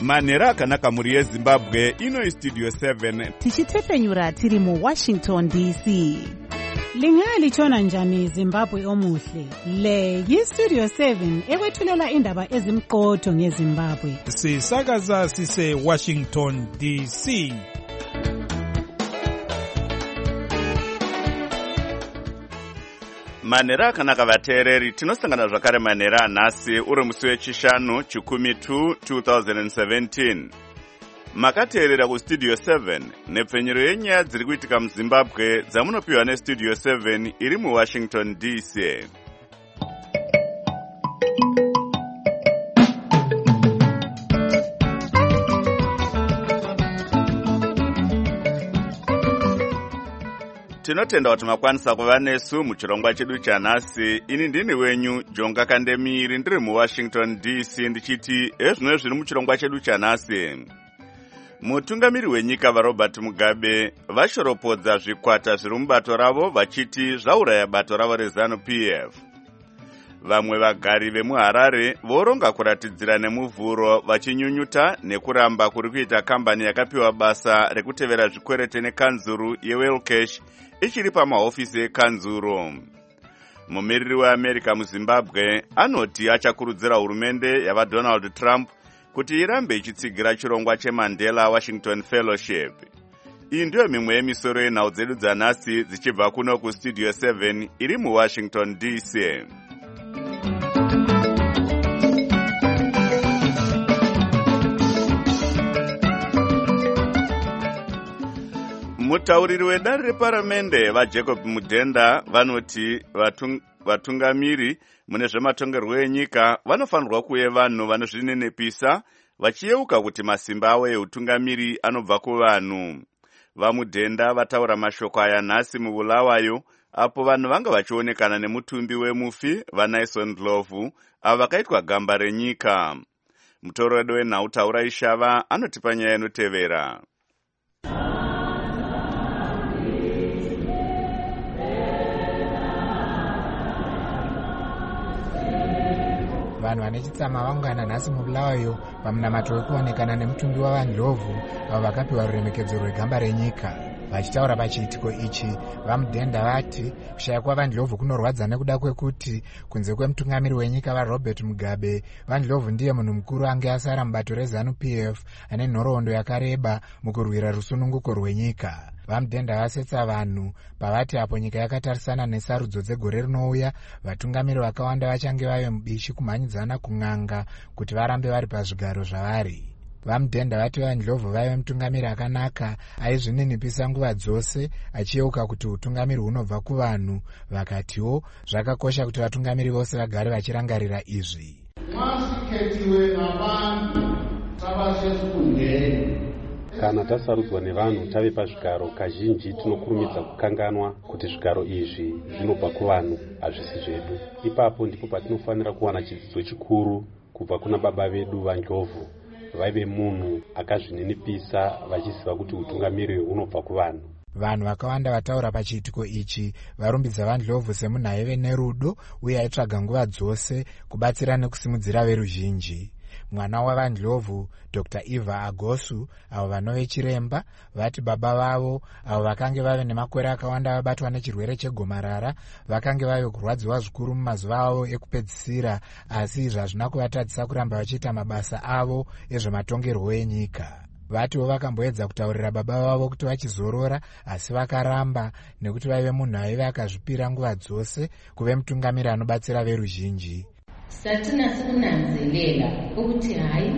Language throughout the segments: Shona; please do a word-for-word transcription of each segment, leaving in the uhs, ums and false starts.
manhero akanaka muri yezimbabwe. Ino Studio seven tichitepfenyura tiri mu Washington D C. Lingalitshona njani Zimbabwe omuhle? Le yi-Studio seven ekwethulela indaba ezimqotho ngeZimbabwe. Sisakaza sise Washington D C. manhero akanaka vateereri, tinosangana zvakare manhero anhasi uri musi wechishanu chikumi tu twenty seventeen. Makateerera kustudio seven nepfenyero yenyaya dziri kuitika muZimbabwe dzamunopiwa nestudio seven iri muWashington D C. Tinotenda kuti makwanisa kuva nesu muchirongwa chedu chanhasi. Ini ndini wenyu Jonga Kandemiri ndiri muWashington D C ndichiti ezvino zviri muchirongwa chedu chanhasi. Mutungamiri wenyika vaRobert Mugabe vashoropodza zvikwata zviri mubato ravo vachiti zvauraya bato ravo reZANU P F. Vamwe vagari vemuHarare voronga kuratidzira nemuvhuro vachinyunyuta nekuramba kuri kuita kambani yakapiwa basa rekutevera zvikwerete nekanzuru yeWellcash ichiri pamahofisi ekanzuro. Mumiriri weAmerica muZimbabwe anoti achakurudzira hurumende yavaDonald Trump kuti irambe ichitsigira chirongwa cheMandela Washington Fellowship. Iyi ndiyo mimwe yemisoro yenhau dzedu dzanhasi dzichibva kuno kustudio seven iri muWashington D C. Mutauriri wedare reparamende vaJacob Mudenda vanoti vatung, vatungamiri mune zvematongerwo enyika vanofanirwa kuve vanhu vanozvinenepisa vachiyeuka kuti masimba avo eutungamiri anobva kuvanhu. VaMudenda vataura mashoko aya nhasi muBulawayo apo vanhu vanga vachionekana nemutumbi wemufi vaNyson Ndlovu avo vakaitwa gamba renyika. Mutoredo wenhau Taura Ishava anotipa nyaya inotevera. Vanhu vane chitsama vaungana nhasi muBulawayo pamunamato wekuonekana nemutumbi wavaNdlovu avo vakapiwa ruremekedzo rwegamba renyika. Vachitaura pachiitiko ichi, vaMudenda vati kushaya kwavaNdlovu kunorwadza nekuda kwekuti kunze kwemutungamiri wenyika vaRobert Mugabe, vaNdlovu ndiye munhu mukuru ange asara mubato reZANU P F ane nhoroondo yakareba mukurwira rusununguko rwenyika. VaMudenda vasetsa vanhu pavati apo nyika yakatarisana nesarudzo dzegore rinouya, vatungamiri vakawanda vachange vave mubishi kumhanyidzana kun'anga kuti varambe vari pazvigaro zvavari. VaMudenda vati vaNdlovu vaive mutungamiri akanaka aizvininipisa nguva dzose achiyeuka kuti utungamiri hunobva kuvanhu. Vakatiwo zvakakosha kuti vatungamiri vose vagare vachirangarira izvi. Mwasiketiwe navanhu tavashesukungeni. Kana tasarudzwa nevanhu tave pazvigaro, kazhinji tinokurumidza kukanganwa kuti zvigaro izvi zvinobva kuvanhu, hazvisi zvedu. Ipapo ndipo patinofanira kuwana chidzidzo chikuru kubva kuna baba vedu vaNdlovu. Vaive munhu akazvininipisa vachiziva kuti utungamiri hunobva kuvanhu. Vanhu vakawanda vataura pachiitiko ichi varumbidza vaNdlovu semunhu aive nerudo uye aitsvaga nguva dzose kubatsira nekusimudzira veruzhinji. Mwana wavaNdlovu Doctor Eva Agosu avo vanove chiremba vati baba vavo avo vakange vave nemakore akawanda vabatwa nechirwere chegomarara vakange vave kurwadziwa zvikuru mumazuva avo ekupedzisira, asi izvi hazvina kuvatadzisa kuramba vachiita mabasa avo ezvematongerwo enyika. Vatiwo vakamboedza kutaurira baba vavo kuti vachizorora, asi vakaramba nekuti vaive munhu aive akazvipira nguva dzose kuve mutungamiri anobatsira veruzhinji. Satinasi kunanzelela ukuthi hayi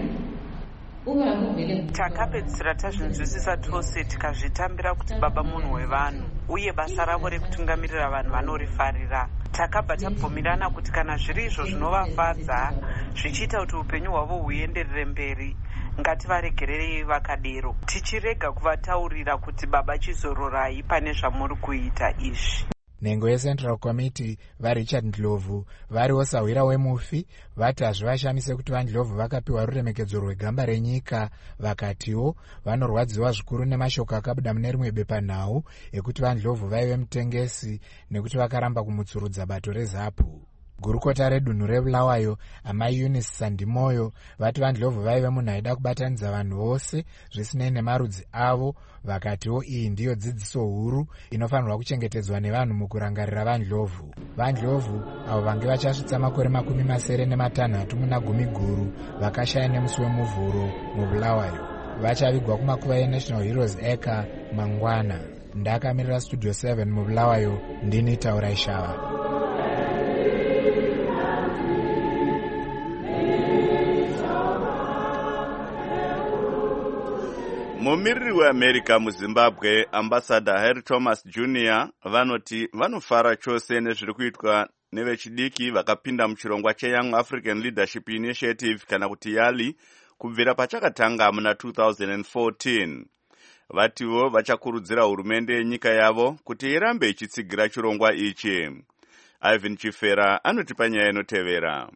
takapedzisira tazvinzwisisa tose tikazvitambira kuti baba munhu wevanhu uye basa ravo rekutungamirira vanhu vanorifarira. Takabva tabvumirana kuti kana zviri izvo zvinovafadza zvichiita kuti upenyu hwavo huenderere mberi, ngativaregererei vakadero, tichirega kuvataurira kuti baba chizororai pane zvamuri kuita izvi. Nhengo yeCentral Committee vaRichard Ndlovu variwo sawira wemufi vati hazvivashamise kuti vaNdlovu vakapiwa ruremekedzo rwegamba renyika. Vakatiwo vanorwadziwa zvikuru nemashoko akabuda mune rimwe bepanhau ekuti vaNdlovu vaive mutengesi nekuti vakaramba kumutsurudza bato reZAPU. gurukota redunhu rebulawayo amai Eunice Sandimoyo vati vaNdlovu vaive munhu aida kubatanidza vanhu vose zvisinei nemarudzi avo, vakatiwo iyi ndiyo dzidziso huru inofanirwa kuchengetedzwa nevanhu mukurangarira vaNdlovu. VaNdlovu avo vange vachasvitsa makore makumi masere nematanhatu muna gumi guru vakashaya nemusi wemuvhuro mubulawayo vachavigwa kumakuva eNational Heroes Acre mangwana. Ndakamirira Studio seven mubulawayo, ndini Taurai Shava. Mumiriri weAmerica muZimbabwe, Ambassador Harry Thomas Junior vanoti vanofara chose nezviri kuitwa nevechidiki vakapinda muchirongwa cheYoung African Leadership Initiative kana kuti YALI kubvira pachakatanga muna two thousand fourteen. Vativo vachakurudzira hurumende yenyika yavo kuti irambe ichitsigira chirongwa ichi. Ivan Chifera anotipa nyaya inotevera.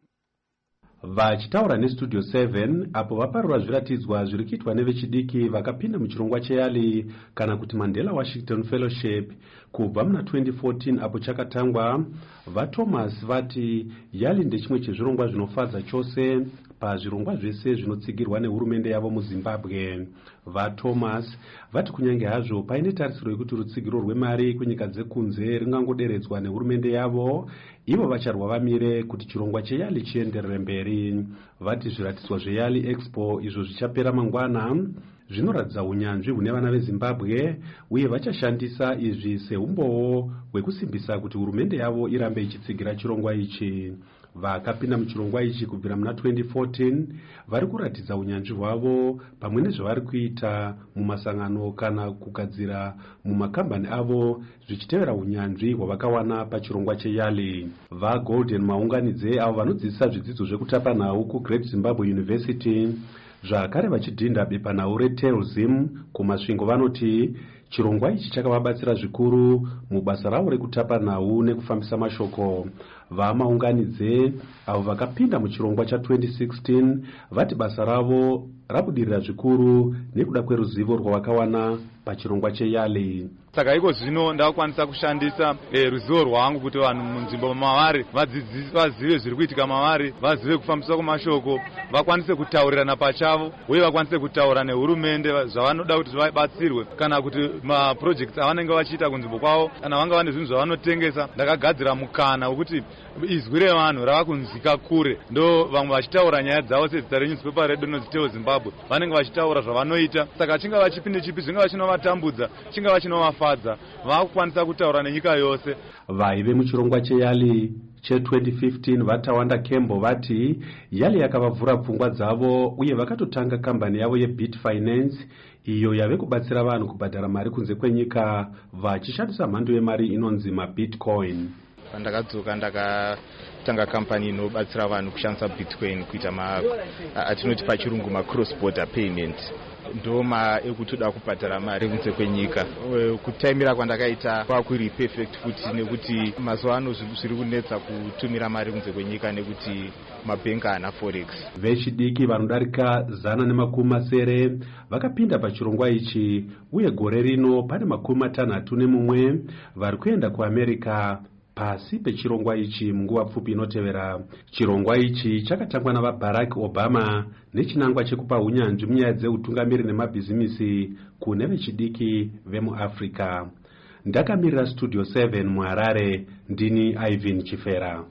Vachitaura neStudio seven apo vaparura zviratidzwa zviri kuitwa nevechidiki vakapinda muchirongwa cheYALI kana kuti Mandela Washington Fellowship kubva muna twenty fourteen apo chakatangwa. VaThomas vati YALI ndechimwe chezvirongwa zvinofadza chose pazvirongwa zvese zvinotsigirwa nehurumende yavo muZimbabwe. VaThomas vati kunyange hazvo paine tarisiro yekuti rutsigiro rwemari kunyika dzekunze ringangoderedzwa nehurumende yavo, ivo vacharwa vamire kuti chirongwa cheYALI chienderere mberi. Vati zviratidzwa zveYALI Expo izvo zvichapera mangwana zvinoratidza unyanzvi hune vana veZimbabwe uye vachashandisa izvi seumbowo hwekusimbisa kuti hurumende yavo irambe ichitsigira chirongwa ichi. Vakapinda muchirongwa ichi kubvira muna twenty fourteen vari kuratidza unyanzvi hwavo pamwe nezvavari kuita mumasangano kana kugadzira mumakambani avo zvichitevera unyanzvi hwavakawana pachirongwa cheYALI. VaGolden Maunganidze avo vanodzidzisa zvidzidzo zvekutapa nhau kuGreat Zimbabwe University zvakare vachidhinda bepanhau reTelzim kumasvingo vanoti chirongwa ichi chakavabatsira zvikuru mubasa ravo rekutapa nhau nekufambisa mashoko. VaMaunganidze avo vakapinda muchirongwa cha twenty sixteen vati basa ravo rabudirira zvikuru nekuda kweruzivo rwavakawana pachirongwa cheYALI. Saka iko zvino ndakwanisa kushandisa e, ruzivo rwangu kuti vanhu munzvimbo mavari vazive zviri kuitika mavari, vazive kufambiswa kwamashoko, vakwanise kutaurirana pachavo uye vakwanise kutaura nehurumende zvavanoda kuti vabatsirwe kana kuti maprojects avanenge vachiita kunzvimbo kwavo kana vanga vane zvinhu zvavanotengesa. Ndakagadzira mukana wekuti izwi revanhu rava kunzwika kure, ndo vamwe vachitaura nyaya dzavo sedzita reNewspaper redu inonzi Zimbabwe vanenge vachitaura zvavanoita. Saka chingava chipindi chipi zvingava chinovatambudza chingava chinovafadza vakukwanisa kutaura nenyika yose. Vaive muchirongwa cheYALI che twenty fifteen vaTawanda Kembo vati YALI yakavavhura pfungwa dzavo uye vakatotanga kambani yavo yeBit Finance iyo yave kubatsira vanhu kubhadhara mari kunze kwenyika vachishandisa mhando yemari inonzi maBitcoin. Ndakadzoka ndakatanga kampani inobatsira vanhu kushandisa Bitcoin kuita ma atinoti pachirungu ma cross border payment. Ndoma ekutoda kubhadhara mari kunze kwenyika. Kutaimira kwandakaita kwakuri perfect futi nekuti mazuva ano zviri kunetsa kutumira mari kunze kwenyika nekuti mabhengi ana forex. Vechidiki vanodarika zana nemakumi masere vakapinda pachirongwa ichi uye gore rino pane makumi matanhatu nemumwe vari kuenda kuAmerica pasi pechirongwa ichi munguva pfupi inotevera. Chirongwa ichi chakatangwa navaBarack Obama nechinangwa chekupa unyanzvi munyaya dzeutungamiri nemabhizimisi kune vechidiki vemuAfrica. Ndakamirira Studio seven muHarare, ndini Ivan Chifera.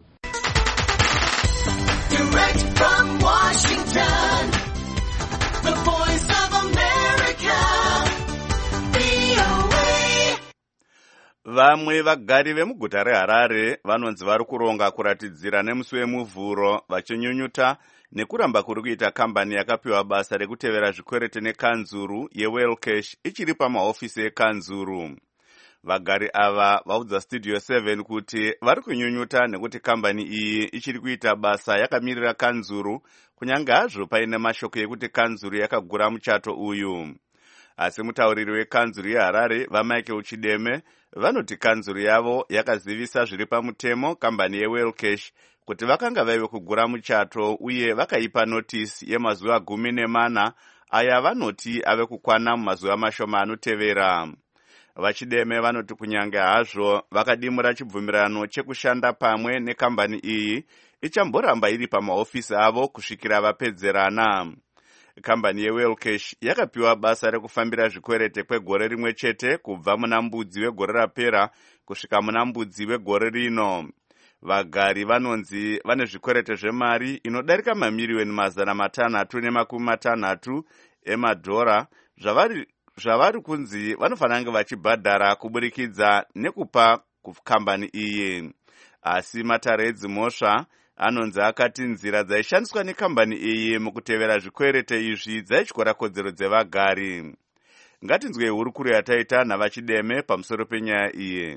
Direct from Washington, the voice of America, V O A. Vamwe vagari vemuguta reHarare vanonzi vari kuronga kuratidzira nemusi wemuvhuro vachinyunyuta nekuramba kuri kuita kambani yakapiwa basa rekutevera zvikwerete nekanzuru yeWellcash ichiri pamahofisi ekanzuru. Vagari ava vaudza Studio seven kuti vari kunyunyuta nekuti kambani iyi ichiri kuita basa yakamirira kanzuru kunyange hazvo paine mashoko ekuti kanzuru yakagura muchato uyu. Asi mutauriri wekanzuru yeHarare vaMichael Chideme vanoti kanzuru yavo yakazivisa zviri pamutemo kambani yeWellcash kuti vakanga vaive kugura muchato uye vakaipa notisi yemazuva gumi nemana aya vanoti ave kukwana mumazuva mashoma anotevera. Vachideme vanoti kunyange hazvo vakadimura chibvumirano chekushanda pamwe nekambani iyi, ichamboramba iri pamahofisi avo kusvikira vapedzerana. Kambani yeWellcache yakapiwa basa rekufambira zvikwerete kwegore rimwe chete kubva muna Mbudzi wegore rapera kusvika muna Mbudzi wegore rino. Vagari vanonzi vane zvikwerete zvemari inodarika mamiriyoni mazana matanhatu nemakumi matanhatu emadhora zvavari zvavari kunzi vanofanira kunge vachibhadhara kuburikidza nekupa kambani iyi. Asi matare edzimhosva anonzi akati nzira dzaishandiswa nekambani iyi mukutevera zvikwerete izvi dzaityora kodzero dzevagari. Ngatinzwe hurukuru yataita navachideme pamusoro penyaya iyi.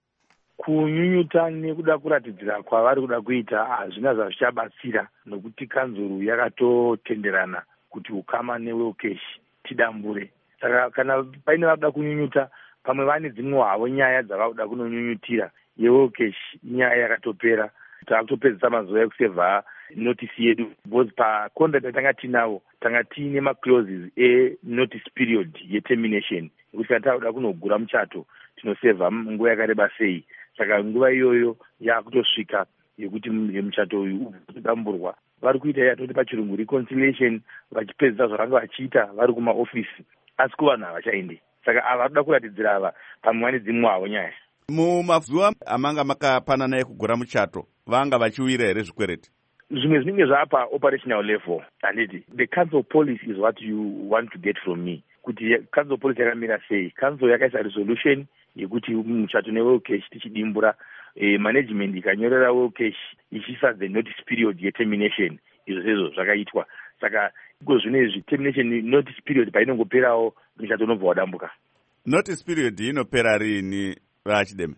Kunyunyuta nekuda kuratidzira kwavari kuda kuita hazvina zvazvichabatsira, nokuti kanzuru yakatotenderana kuti ukama neWellcache tidambure. Saka kana paine vanoda kunyunyuta, pamwe vane dzimwe havo nyaya dzavanoda kunonyunyutira, yeWellcache nyaya yakatopera. Takutopedzisa mazuva ekusevha notisi yedu, because pacontract yatanga tinawo tanga tiine maclauses e-notice period yetermination, yekuti kana takuda kunogura muchato tinosevha nguva yakareba sei. Saka nguva iyoyo yakutosvika yekuti muchato uyu udamburwa. Vari kuita yatoti pachirungu reconciliation, vachipedzisa zvaranga vachiita vari kumaofisi, asi kuvanhu havachaendi. Saka ava vanoda kuratidzira ava pamwe vane dzimwe havo nyaya. Mumazuva amanga makapanana ekugura muchato vanga vachiwira here zvikwereti? Zvimwe zvinenge zvapa operational level. Handiti the council policy is what you want to get from me. Kuti council policy yakamira sei? Council yakaisa resolution yekuti muchato neWellcache tichidimbura, eh, management ikanyorera Wellcache ichisa the notice period yetermination. Izvo zvezvo zvakaitwa. Saka iko zvinezvi termination notice period painongoperawo muchato unobva wadambuka. Notice period inopera rini vachideme?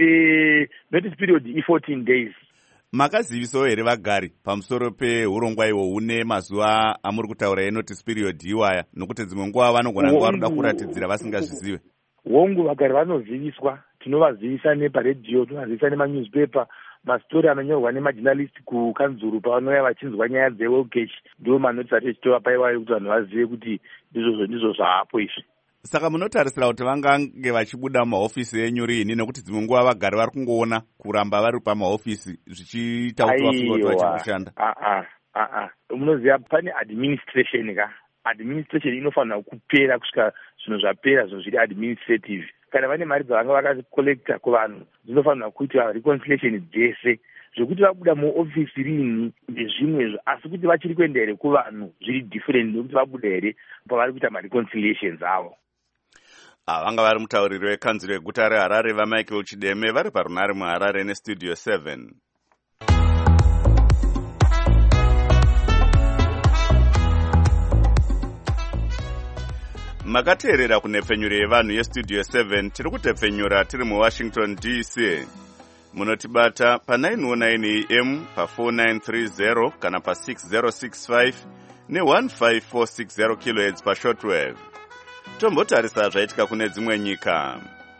Eh, notice period i fourteen days. Makazivisawo here vagari pamusoro peurongwa ihwo hune mazuva amuri kutaura enotice period iwaya, nokuti dzimwe nguva vanogona nguva vanoda kuratidzira vasingazvizive? Hongu vagari vanoziviswa, tinovazivisa neparedhiyo, tinovazivisa nemanewspaper, mastori anonyorwa nemajournalist kukanzuru pavanouya vachinzwa nyaya dzeWellcache, ndiwo manotisi ati echitova paiwayo kuti vanhu vazive kuti ndizvo ndizvo zvaapo izvi. Saka munotarisira kuti vangange vachibuda mumahofisi enyu rini, nokuti dzimwe nguva vagari vari kungoona kuramba vari pamahofisi zvichiita kuti vafunga kuti vachikushanda? Aa aa munoziva pane administration ka administration inofanira kupera kusvika zvinhu zvapera, zvinhu zviri administrative. Kana vane mari dzavanga vakakolekta kuvanhu dzinofanira kuitwa reconciliation dzese, zvokuti vabuda muofisi rini ndezvimwezvo, asi kuti vachiri kuenda here kuvanhu zviri different nekuti vabuda here pavari kuita mareconciliations avo. Vanga vari mutauriri wekanzuro yeguta reHarare vaMichael Chideme vari parunare muHarare nestudio seven. Makateerera kunhepfenyuro yevanhu yestudio seven, tiri kutepfenyura tiri muWashington D C. Munotibata pa nine one nine A M, pa four nine three zero kana pa six zero six five ne one five four six zero kilohertz pa shortwave. Tombotarisa zvaitika kune dzimwe nyika.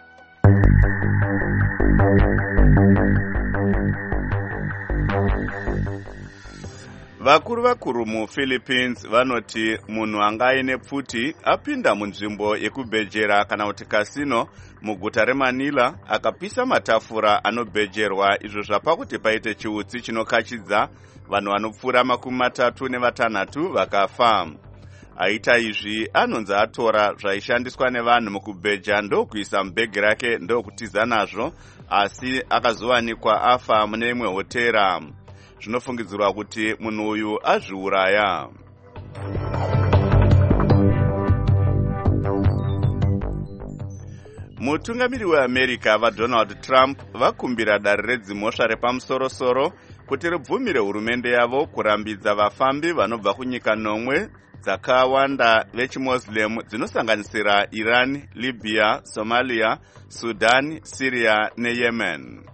Vakuru vakuru muPhilippines vanoti munhu anga aine pfuti apinda munzvimbo yekubhejera kana kuti kasino muguta reManila akapisa matafura anobhejerwa, izvo zvapa kuti paite chiutsi chinokachidza, vanhu vanopfuura makumi matatu nevatanhatu vakafa. Aita izvi anonzi atora zvaishandiswa nevanhu mukubheja ndokuisa mubhegi rake ndokutiza nazvo, asi akazowanikwa afa mune imwe hotera. Zvinofungidzirwa kuti munhu uyu azviuraya. Mutungamiri weAmerica vaDonald Trump vakumbira dare redzimhosva repamusoro-soro kuti ribvumire hurumende yavo kurambidza vafambi vanobva kunyika nomwe dzakawanda vechiMuslim dzinosanganisira Iran, Libya, Somalia, Sudan, Syria neYemen.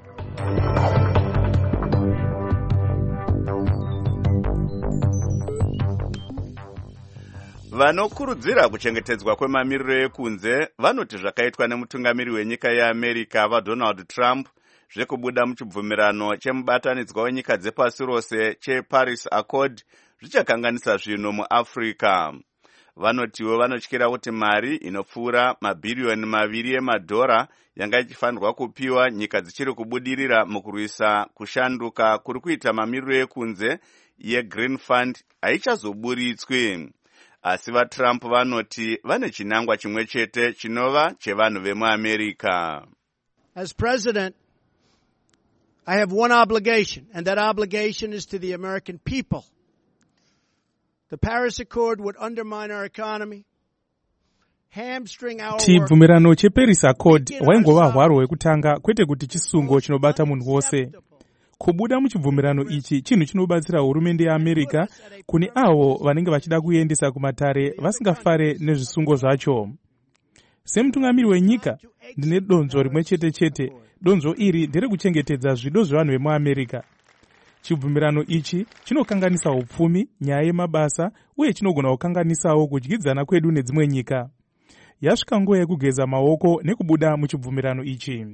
Vanokurudzira kuchengetedzwa kwemamiriro ekunze vanoti zvakaitwa nemutungamiri wenyika yeAmerica vaDonald Trump zvekubuda muchibvumirano chemubatanidzwa wenyika dzepasi rose cheParis Accord zvichakanganisa zvinhu muAfrica. vanotiwo vanotyira kuti mari inopfuura mabhiriyoni maviri emadhora yanga ichifanirwa kupiwa nyika dzichiri kubudirira mukurwisa kushanduka kuri kuita mamiriro ekunze yegreen fund haichazoburitswi. Asi vaTrump vanoti vane chinangwa chimwe chete chinova chevanhu vemuAmerica. As president, I have one obligation, and that obligation is to the American people. The Paris Accord would undermine our economy, hamstring our work. Chibvumirano cheParis Accord waingova hwaro hwekutanga kwete kuti chisungo chinobata munhu wose. Kubuda muchibvumirano ichi chinhu chinobatsira hurumende yeAmerica kune avo vanenge vachida kuendesa kumatare vasingafare nezvisungo zvacho. Semutungamiri wenyika ndine donzo rimwe chete chete. Donzo iri ndere kuchengetedza zvido zvevanhu vemuAmerica. Chibvumirano ichi chinokanganisa upfumi, nyaya yemabasa uye chinogona kukanganisawo kudyidzana kwedu nedzimwe nyika. Yasvika nguva yekugeza maoko nekubuda muchibvumirano ichi.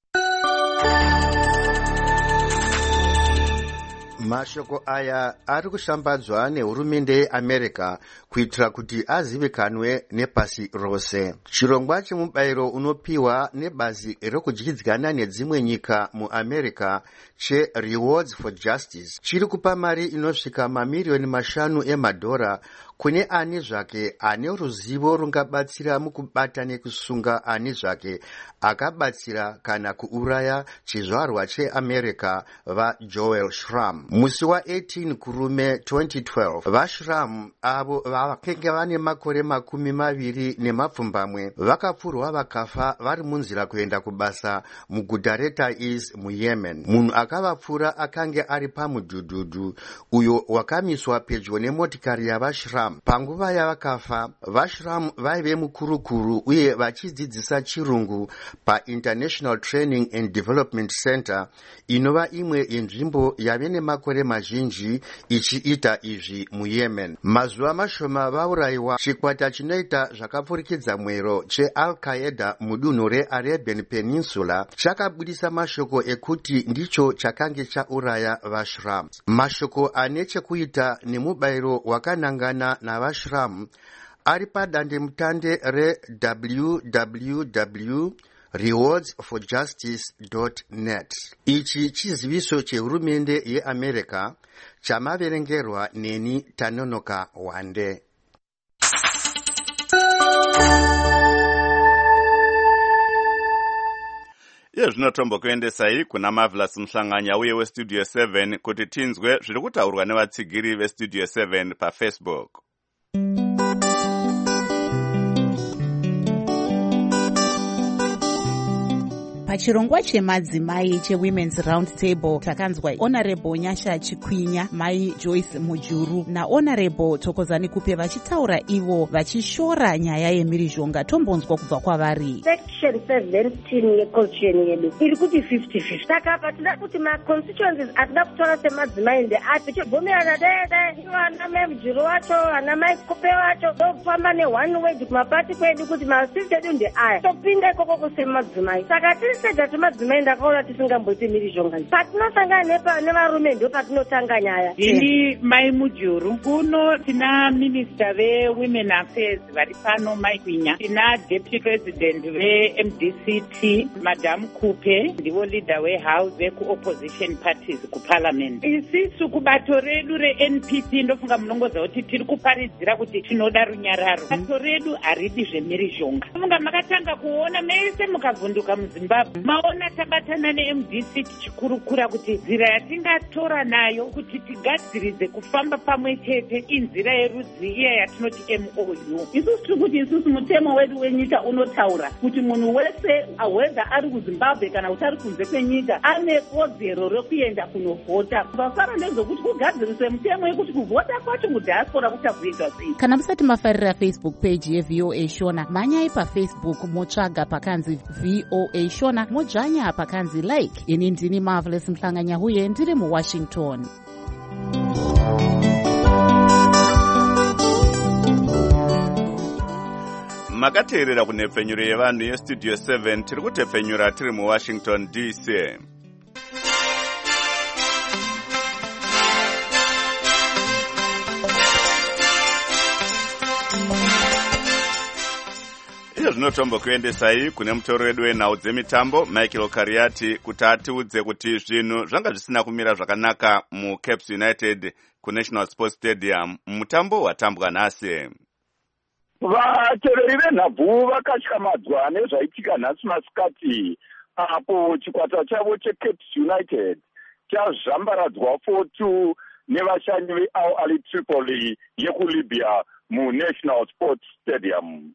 Mashoko aya ari kushambadzwa nehurumende yeAmerica kuitira kuti azivikanwe nepasi rose. Chirongwa chemubayiro unopiwa nebazi rekudyidzana nedzimwe nyika muAmerica che Rewards for Justice chiri kupa mari inosvika mamiliyoni mashanu emadhora kune ani zvake ane ruzivo rungabatsira mukubata nekusunga ani zvake akabatsira kana kuuraya chizvarwa cheAmerica vaJoel Schramm. Musi wa18 kurume twenty twelve, vaSchramm avo vakanga vane makore makumi maviri nemapfumbamwe vakapfurwa vakafa vari munzira kuenda kubasa muguta reTaiz muYemen. Munhu akavapfura akanga ari pamudhudhudhu uyo wakamiswa pedyo nemotikari yavaSchramm. Panguva yavakafa, vaSchramm vaive mukurukuru uye vachidzidzisa chirungu paInternational Training and Development Center, inova imwe yenzvimbo yave nemakore mazhinji ichiita izvi muYemen. Mazuva mashoma vaurayiwa, chikwata chinoita zvakapfurikidza mwero cheAl-Qaeda mudunhu reArabian Peninsula chakabudisa mashoko ekuti ndicho chakange chauraya vaSchramm. Mashoko ane chekuita nemubayiro wakanangana navaSchramm ari padandemutande re-w w w dot rewards for justice dot net. Ichi chiziviso chehurumende yeAmerica chamaverengerwa neni Tanonoka Wande. Iye zvinotombokuendesai kuna Marvelous Mhlanganya uye weStudio seven kuti tinzwe zviri kutaurwa nevatsigiri veStudio seven paFacebook. Pachirongwa chemadzimai cheWomen's Round Table takanzwa Honorable Nyasha Chikwinya, Mai Joyce Mujuru na Honorable Tokozani Kupe vachitaura ivo vachishora nyaya yemhirizhonga. Tombonzwa kubva kwavari. Section seventeen yeconstitution yedu iri kuti fifty fifty. Saka patida kuti ma constituencies atida kutora semadzimai ndeati tichibvumirana dede ivo ana Mai Mujuru wacho ana Mai Kupe wacho tofamba ne-one word kumapati kwedu kuti masisi edu ndeaya topinda ikoko kusemadzimai. Saka tiri sedati madzimai ndakaona tisingamboiti mhirizhonga. Patinosangana nevarume ndo patinotanga nyaya. Ini Mai Mujuru kuno tina minister ve-women affairs vari pano Mai Kwinya, tina deputy president ve-M D C T Madam Kupe, ndivo leader we-house veku-opposition parties kuparliament. Isisu kubato redu re-N P P ndofunga munongoza kuti tiri kuparidzira kuti tinoda runyararo. Bato redu haridi zvemhirizhonga. Funga makatanga kuona mese mukavhunduka muZimbabwe maona tabatana ne-M D C tichikurukura kuti nzira yatingatora nayo kuti tigadziridze kufamba pamwe chete inzira yerudzi iya yatinoti M O U. Isusu tiri kuti isusu mutemo wedu wenyika unotaura kuti munhu wese whether ari kuZimbabwe kana kuti ari kunze kwenyika ane kodzero rekuenda kunovhota. Vasara nezvokuti kugadziriswe mutemo yekuti kuvhota kwacho mudiaspora kuchabvuita sei. Kana musati mafarira Facebook page yeV O A Shona, manyai paFacebook motsvaga pakanzi V O A Shona, modzvanya pakanzi like. Ini ndini Marvelous Mhlanganya uye ndiri muWashington. Makateerera kunhepfenyuro yevanhu yeStudio seven tiri kutepfenyura tiri muWashington D C. ndizvo zvinotombokuendesai kune mutoro wedu wenhau dzemitambo Michael Kariati kuti atiudze kuti zvinhu zvanga zvisina kumira zvakanaka muCaps United kuNational Sports Stadium mutambo watambwa nhasi. Vateveri venhabvu vakatyamadzwa nezvaitika nhasi masikati apo chikwata chavo cheCaps United chazvambaradzwa four two nevashanyi veAl Ahly Tripoli yekulibya muNational Sports Stadium.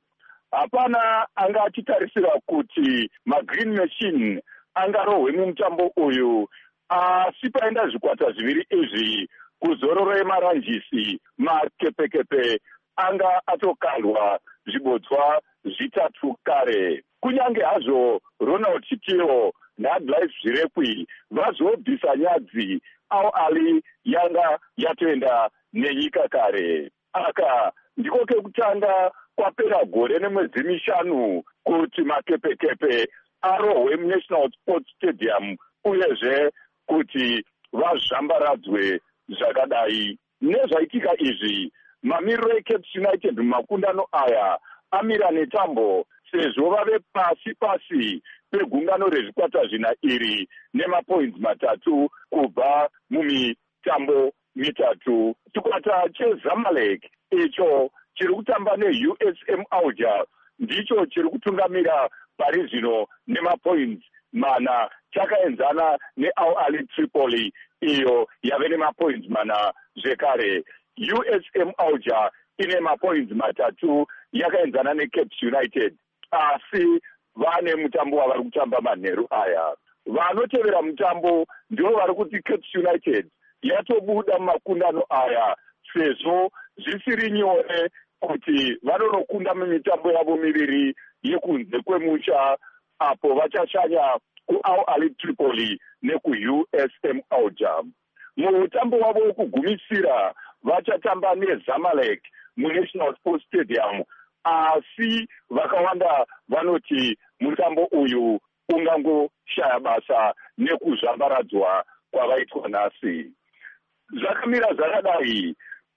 Hapana anga achitarisira kuti maGreen Machine angarohwe mumutambo uyu, asi paenda zvikwata zviviri izvi kuzororo yemaranjisi makepekepe anga atokandwa zvibodzwa zvitatu kare. Kunyange hazvo Ronald Chitiro naAdlife Zvirekwi vazobvisa nyadzi, Al Ahly yanga yatoenda nenyika kare. Aka ndiko kekutanga kwapera gore nemwedzi mishanu kuti makepekepe arohwe muNational Sports Stadium uyezve kuti vazvambaradzwe zvakadai. Nezvaitika izvi, mamiriro eCaps United mumakundano aya amira netambo sezvo vave pasi pasi pegungano rezvikwata zvina iri nemapoints matatu kubva mumitambo mitatu. Chikwata cheZamalek icho chiri kutamba neU S M Alger ndicho chiri kutungamira pari zvino nemapoints mana, chakaenzana neAl Ahly Tripoli iyo yave nemapoints mana zvekare. U S M Alger ine mapoints matatu yakaenzana neCaps United, asi vane mutambo wavari kutamba manheru aya. Vanotevera mutambo ndivo vari kuti Caps United yatobuda mumakundano aya sezvo zvisiri nyore kuti vanonokunda mumitambo yavo miviri yekunze kwemusha apo vachashanya kuAl Ahly Tripoli nekuU S M Alger. Mutambo wavo wekugumisira vachatamba neZamalek muNational Sports Stadium, asi vakawanda vanoti mutambo uyu ungangoshaya basa nekuzvambaradzwa kwavaitwa nhasi. Zvakamira zvakadai,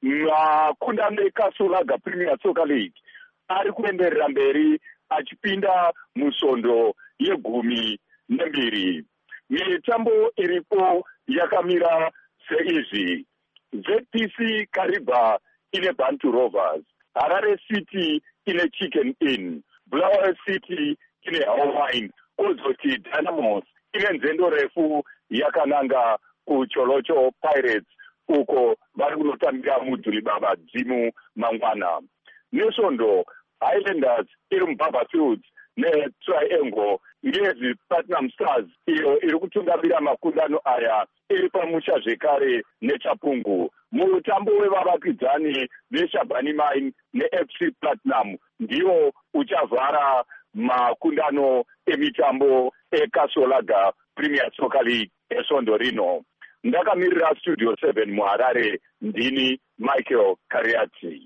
makundano eKasolaga Premier Soccer League ari kuenderera mberi achipinda musondo yegumi nembiri. Mitambo iripo yakamira seizvi: Z P C Kariba ine Bantu Rovers, Harare City ine Chicken Inn, Bulawayo City ine Hawline, kozoti Dynamos ine nzendo refu yakananga kuCholocho Pirates uko vari kunotambira muDhulibaba Dzimu mangwana. Nesvondo Highlanders iri muBaba Fields neTriangle ngezi Platinum Stars iyo iri kutungamira makundano aya iri pamusha zvekare neChapungu. Mutambo wevavakidzani veShabani Mine neF C Platinum ndiwo uchavhara makundano emitambo eKasolaga Premier Soccer League esvondo rino. Ndakamirira Studio seven muHarare, ndini Michael Kariati.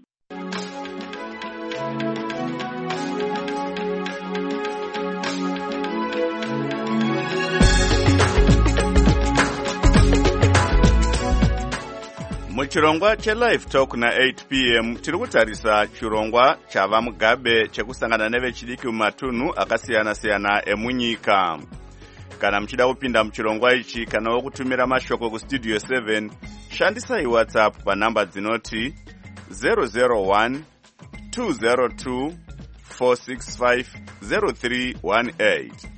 Muchirongwa cheLive Talk na eight p m tiri kutarisa chirongwa chava mugabe chekusangana nevechidiki mumatunhu akasiyana-siyana emunyika. Kana muchida kupinda muchirongwa ichi kana wokutumira mashoko kuStudio seven, shandisai WhatsApp panhamba dzinoti zero zero one two zero two four six five zero three one eight.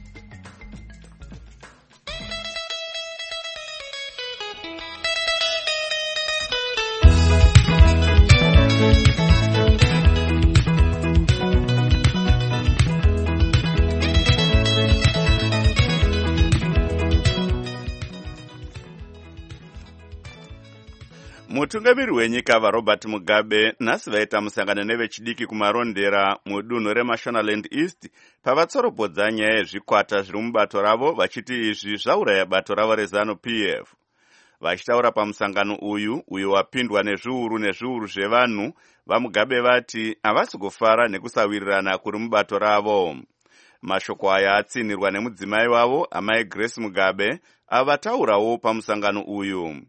Mutungamiri wenyika vaRobert Mugabe nhasi vaita musangano nevechidiki kumarondera mudunhu reMashonaland East pavatsoropodza nyaya yezvikwata zviri mubato ravo, vachiti izvi zvauraya bato ravo reZanu P F. Vachitaura pamusangano uyu uyu wapindwa nezviuru nezviuru zvevanhu, vaMugabe vati havasi kufara nekusawirirana kuri mubato ravo. Mashoko aya atsinirwa nemudzimai wavo amai Grace Mugabe avataurawo pamusangano uyu.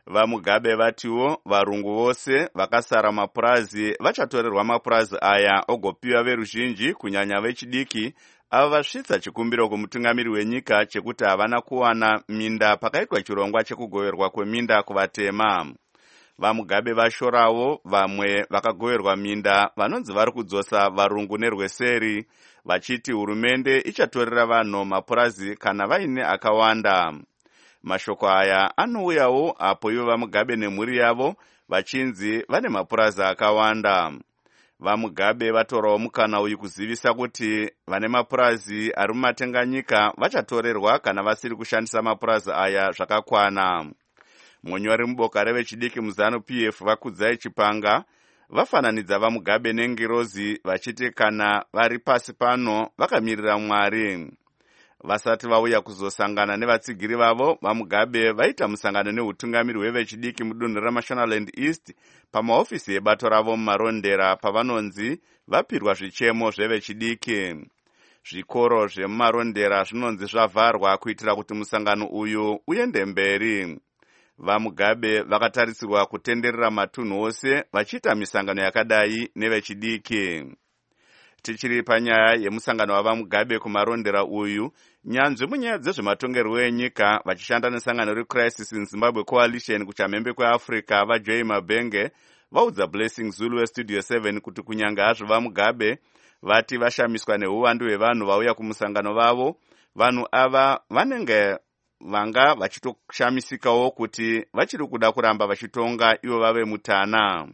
VaMugabe vatiwo varungu vose vakasara mapurazi vachatorerwa mapurazi aya ogopiwa veruzhinji kunyanya vechidiki ava vasvitsa chikumbiro kumutungamiri wenyika chekuti havana kuwana minda pakaitwa chirongwa chekugoverwa kweminda kuvatema. VaMugabe vashorawo vamwe vakagoverwa minda vanonzi vari kudzosa varungu nerweseri, vachiti hurumende ichatorera vanhu mapurazi kana vaine akawanda. Mashoko aya anouyawo apo ivo VaMugabe nemhuri yavo vachinzi vane mapurazi akawanda. VaMugabe vatorawo mukana uyu kuzivisa kuti vane mapurazi ari mumatenganyika vachatorerwa kana vasiri kushandisa mapurazi aya zvakakwana. Munyori muboka revechidiki muZanu P F Vakudzai Chipanga vafananidza VaMugabe nengirozi vachiti kana vari pasi pano vakamirira Mwari. Vasati vauya kuzosangana nevatsigiri vavo, VaMugabe vaita musangano neutungamiri hwevechidiki mudunhu raMashonaland East pamahofisi ebato ravo mumarondera pavanonzi vapirwa zvichemo zvevechidiki. Zvikoro zvemumarondera zvinonzi zvavharwa kuitira kuti musangano uyu uende mberi. VaMugabe vakatarisirwa kutenderera matunhu ose vachiita misangano yakadai nevechidiki. Tichiri panyaya yemusangano wavaMugabe kumarondera uyu, nyanzvi munyaya dzezvematongerwo enyika vachishanda nesangano reCrisis in Zimbabwe Coalition kuchamhembe kweAfrica vaJoy Mabenge vaudza Blessing Zulu weStudio seven kuti kunyanga hazvo VaMugabe vati vashamiswa neuwandu hwevanhu vauya kumusangano vavo, vanhu ava vanenge vanga vachitoshamisikawo kuti vachiri kuda kuramba vachitonga ivo vave mutana.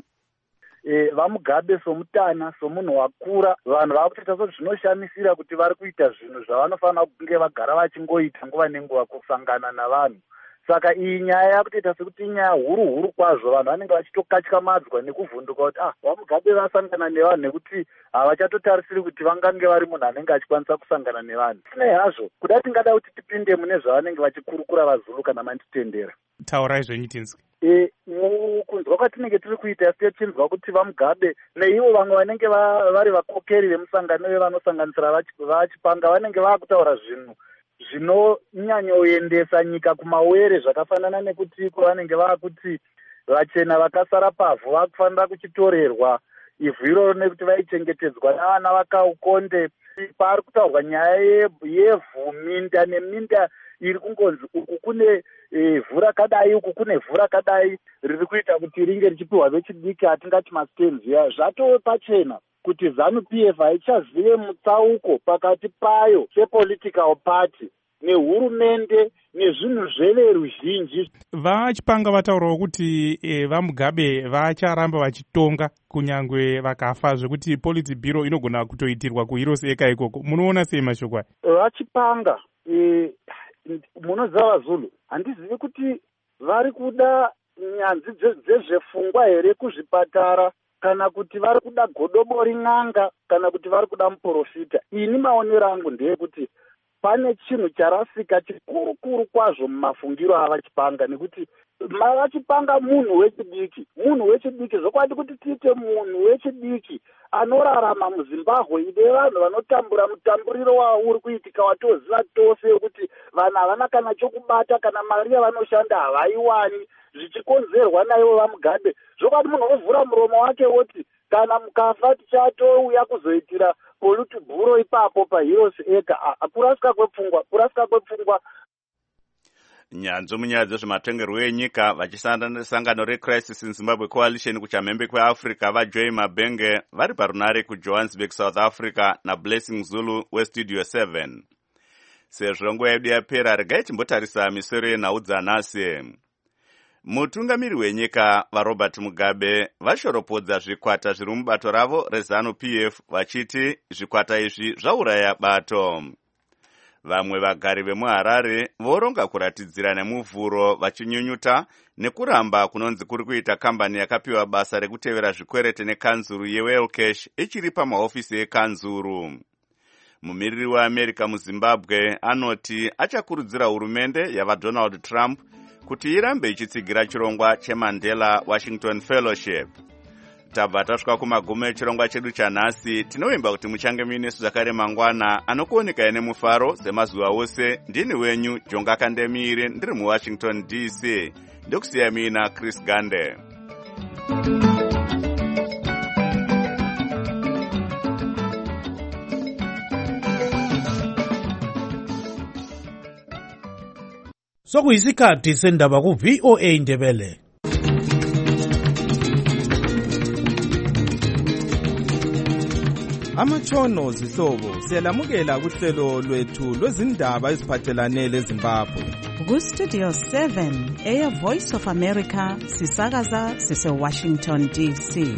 E, VaMugabe somutana somunhu wakura vanhu vakutoita so zvinoshamisira kuti vari kuita zvinhu zvavanofanira kunge vagara vachingoita nguva nenguva kusangana navanhu. Saka iyi nyaya yakutoita sekuti inyaya huru huru kwazvo, vanhu vanenge vachitokatyamadzwa nekuvhunduka kuti ah VaMugabe vasangana nevanhu nekuti havachatotarisiri kuti vangange vari munhu anenge achikwanisa kusangana nevanhu. Sinei hazvo kuda tingada kuti tipinde mune zvavanenge vachikurukura vaZulu kana manditendera. Taurai zvenyu Tinzwi. E, mukunzwa kwatinenge tiri kuita tinzwa kuti VaMugabe neivo vamwe vanenge vari vakokeri vemusangano vevanosanganisira vaChipanga vanenge vakutaura zvinhu zvinonyanyoendesa nyika kumawere, zvakafanana nekuti vanenge vakuti vachena vakasara pavhu vakufanira kuchitorerwa ivhu iroro nekuti vaichengetedzwa navana vakaukonde. Pari kutaurwa nyaya yevhu, minda neminda iri kungonzi uku kune vhu rakadai uku kune vhu rakadai riri kuita kuti ringe richipiwa vechidiki atingati mastenziya. Zvatoo pachena kuti Zanu P F haichazive mutsauko pakati payo sepolitical party nehurumende nezvinhu zveveruzhinji. VaChipanga vataurawo kuti e, VaMugabe vacharamba vachitonga kunyangwe vakafa, zvekuti politi bhiro inogona kutoitirwa kuHirosi eka ikoko. Munoona sei mashoko aya? VaChipanga e, munoziva vaZulu, handizivi kuti vari kuda nyanzvi dzezvepfungwa here kuzvipatara kana kuti vari kuda godobori n'anga kana kuti vari kuda muprofita. Ini maonero angu ndeyekuti pane chinhu charasika chikuru kuru kwazvo mumafungiro avaChipanga, nekuti vaChipanga munhu wechidiki, munhu wechidiki zvokwadi kuti tiite munhu wechidiki anorarama muZimbabwe ine vanhu vanotambura mutamburiro wauri kuitika watoziva tose kuti vanhu havana kana chokubata kana mari yavanoshanda havaiwani, zvichikonzerwa naivo VaMugabe. Zvokwadi munhu wovhura muromo wake woti kana mukafa tichatouya kuzoitira politibhuro ipapo paHirosi eka. Kurasika kwepfungwa, kurasika kwepfungwa. Nyanzvi munyaya dzezvematongerwo enyika vachisangana nesangano reCrisis in Zimbabwe Coalition kuchamhembe kweAfrica vaJoy Mabenge vari parunare kuJohannesburg, South Africa naBlessing Zulu weStudio seven. Sezvo nguva yedu yapera, regai timbotarisa misoro yenhau dzanhasi. Mutungamiri wenyika vaRobert Mugabe vashoropodza zvikwata zviri mubato ravo reZanu P F vachiti zvikwata izvi zvauraya bato. Vamwe vagari vemuHarare voronga kuratidzira nemuvhuro vachinyunyuta nekuramba kunonzi kuri kuita kambani yakapiwa basa rekutevera zvikwerete nekanzuru yeWellcash ichiri pamahofisi ekanzuru. Mumiriri weAmerica muZimbabwe anoti achakurudzira hurumende yavaDonald Trump kuti irambe ichitsigira chirongwa cheMandela Washington Fellowship. tabva tasvika kumagumo echirongwa chedu chanhasi. Tinovimba kuti muchange muinesu zvakare mangwana anokuoneka nemufaro semazuva ose. Ndini wenyu Jonga Kandemire ndiri muWashington D C. Ndokusiya mina Chris Gande. Sokuyisikhathi sendaba ku V O A Ndebele. Amatshono zihlobo siyalamukela kuhlelo lwethu lwezindaba eziphathelane leZimbabwe. Ku Studio seven eya Voice of America sisakaza sise Washington D C.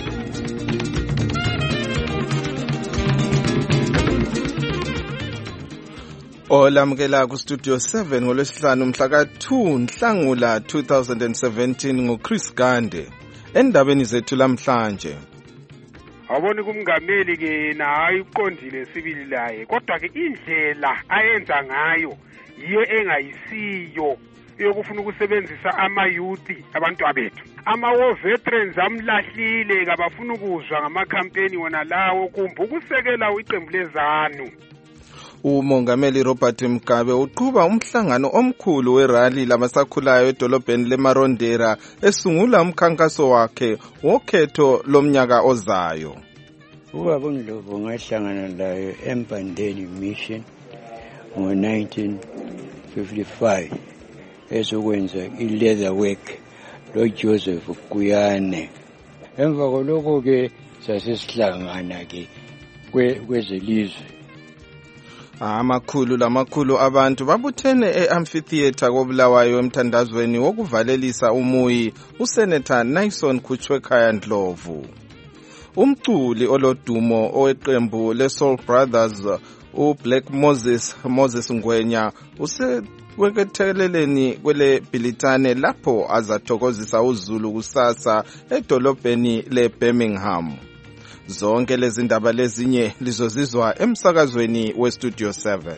Olamukela ku Studio seven ngolwesihlanu mhla ka two Nhlangula twenty seventeen ngoChris Gande. Endabeni zethu lamhlanje. Awuboni kumngameli ke naye uqondile sibili laye kodwa ke indlela ayenza ngayo yiyo engayisiyo yokufuna ukusebenzisa ama youth abantu abethu. Ama war veterans amlahlile kabafuna ukuzwa ngama campaign wona lawo kumbe ukusekela iqembu lezanu. Umongameli Robert Mugabe uqhuba umhlangano omkhulu werally labasakhulayo edolobheni leMarondera esungula umkhankaso wakhe wokhetho lomnyaka ozayo. Ubaba uNdlovu ngahlangana laye eMpandeni Mission ngo nineteen fifty-five esokwenza i-leather work lo Joseph Kuyane. Emva koloko ke sasesihlangana ke kwezelizwe. Amakhulu lamakhulu abantu babuthene e-amphitheater koBulawayo emthandazweni wokuvalelisa umuyi uSenator Nyson Kuchwekhaya Ndlovu. Umculi olodumo oweqembu leSoul Brothers uBlack Moses Moses Ngwenya usekweketheleleni kwele Bhilitane lapho azathokozisa uZulu kusasa edolobheni leBirmingham. Zonke lezi ndaba lezinye lizozizwa emsakazweni weStudio seven.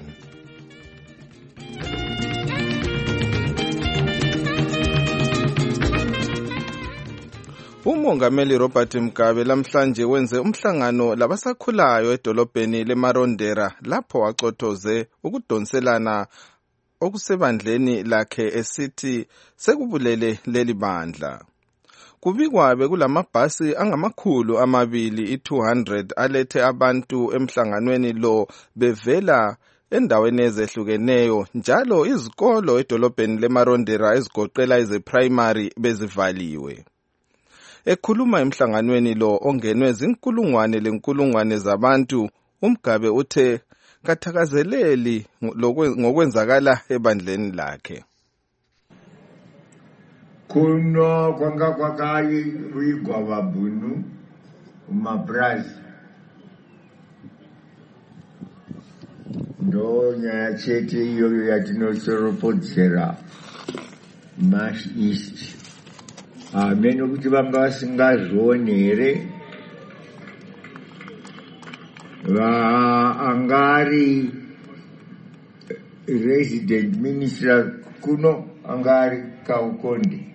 Umongameli Robert Mugabe lamhlanje wenze umhlangano labasakhulayo edolobheni leMarondera lapho wacothoze ukudonselana okusebandleni lakhe esithi sekubulele leli bandla. Kubikwabe kulamabhasi angamakhulu amabili i-two hundred alethe abantu emhlanganweni lo bevela endaweni ezehlukeneyo njalo izikolo edolobheni leMarondera ezigoqela ezeprimary bezivaliwe. Ekhuluma emhlanganweni lo ongenwe zinkulungwane lenkulungwane zabantu, uMgabe uthe kathakazeleli ngokwenzakala ebandleni lakhe. Kuno kwanga kwakayi ruigwa babunu umapurazi ndo nyaya chete iyoyo yatinosoropodzera Mash East. Amene kuti vanga vasingazvione here va angari resident minister kuno angari Kaukonde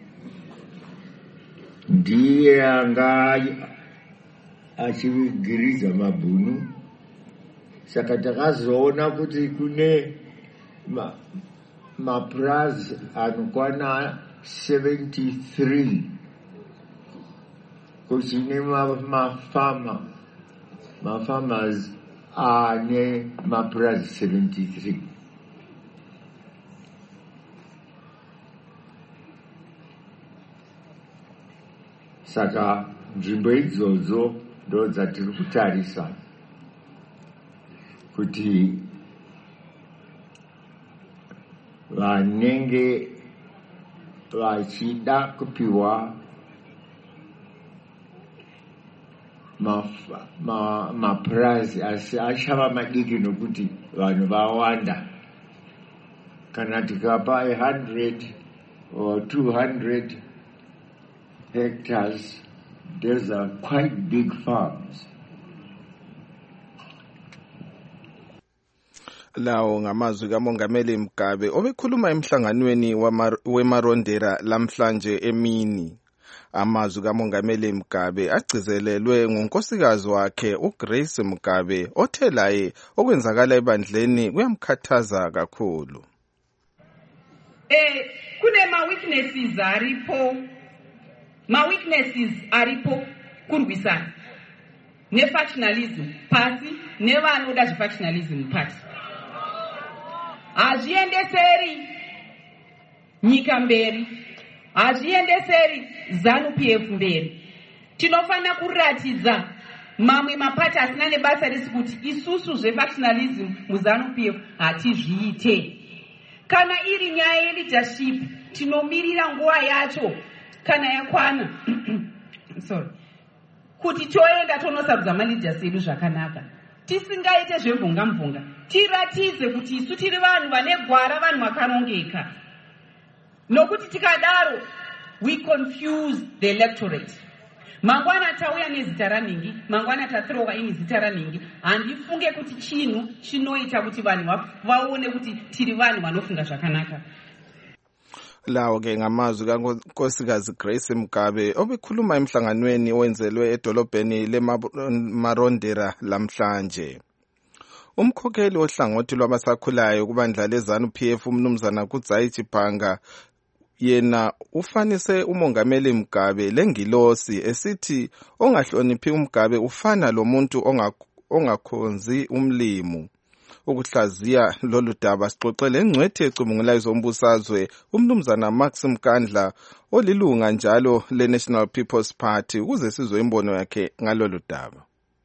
ndiye anga achivigiriza mabhunu. Saka takazoona kuti kune mapurazi anokwana seventy-three kuchine mafama mafarmers ane mapurazi seventy-three. Saka nzvimbo idzodzo ndo dzatiri kutarisa kuti vanenge vachida kupiwa mapurazi asi achava madiki nokuti vanhu vawanda. Kana tikapa one hundred or two hundred hectares, those are quite big farms. Lawo ngamazwi kamongameli Mugabe obekhuluma emhlanganweni weMarondera lamhlanje emini. Amazwi kaMongameli Mugabe agcizelelwe ngunkosikazi wakhe uGrace Mugabe othe laye okwenzakala ebandleni kuyamkhathaza kakhulu. Eh kune ma weaknesses aripo ma weaknesses aripo kurwisana nefactionalism pasi nevanoda zvefactionalism pasi hazviendeseri nyika mberi hazviendeseri ZANU P F mberi. Tinofanira kuratidza mamwe mapati asina nebasa risi kuti isusu zvefactionalism muZANU P F hatizviite. Kana iri nyaya yeleadership tinomirira nguva yacho kana yakwana sorry kuti toenda tonosarudza maleaders edu zvakanaka tisingaite zvemvunga mvunga tiratidze kuti isu tiri vanhu vane gwara vanhu vakarongeka nokuti tikadaro we confuse the electorate. Mangwana tauya nezita raningi mangwana tatsiroka ini zita raningi handifunge kuti chinhu chinoita kuti vanhu vaone kuti tiri vanhu vanofunga zvakanaka. Lawo ke ngamazwi kaNkosikazi Grace Mugabe obekhuluma emhlanganweni owenzelwe edolobheni leMarondera lamhlanje. Umkhokheli ohlangothi lwabasakhulayo kubandla leZANU P F umnumzana Kudzai Chipanga yena ufanise uMongameli Mugabe lengilosi esithi ongahloniphi uMugabe ufana lomuntu ongakhonzi umlimu. Ukuhlaziya lolu daba sixoxele engcwethi ecubungulayo zombusazwe umnumzana Max Mkandla olilunga njalo leNational People's Party ukuze sizwe imbono yakhe ngalolu daba.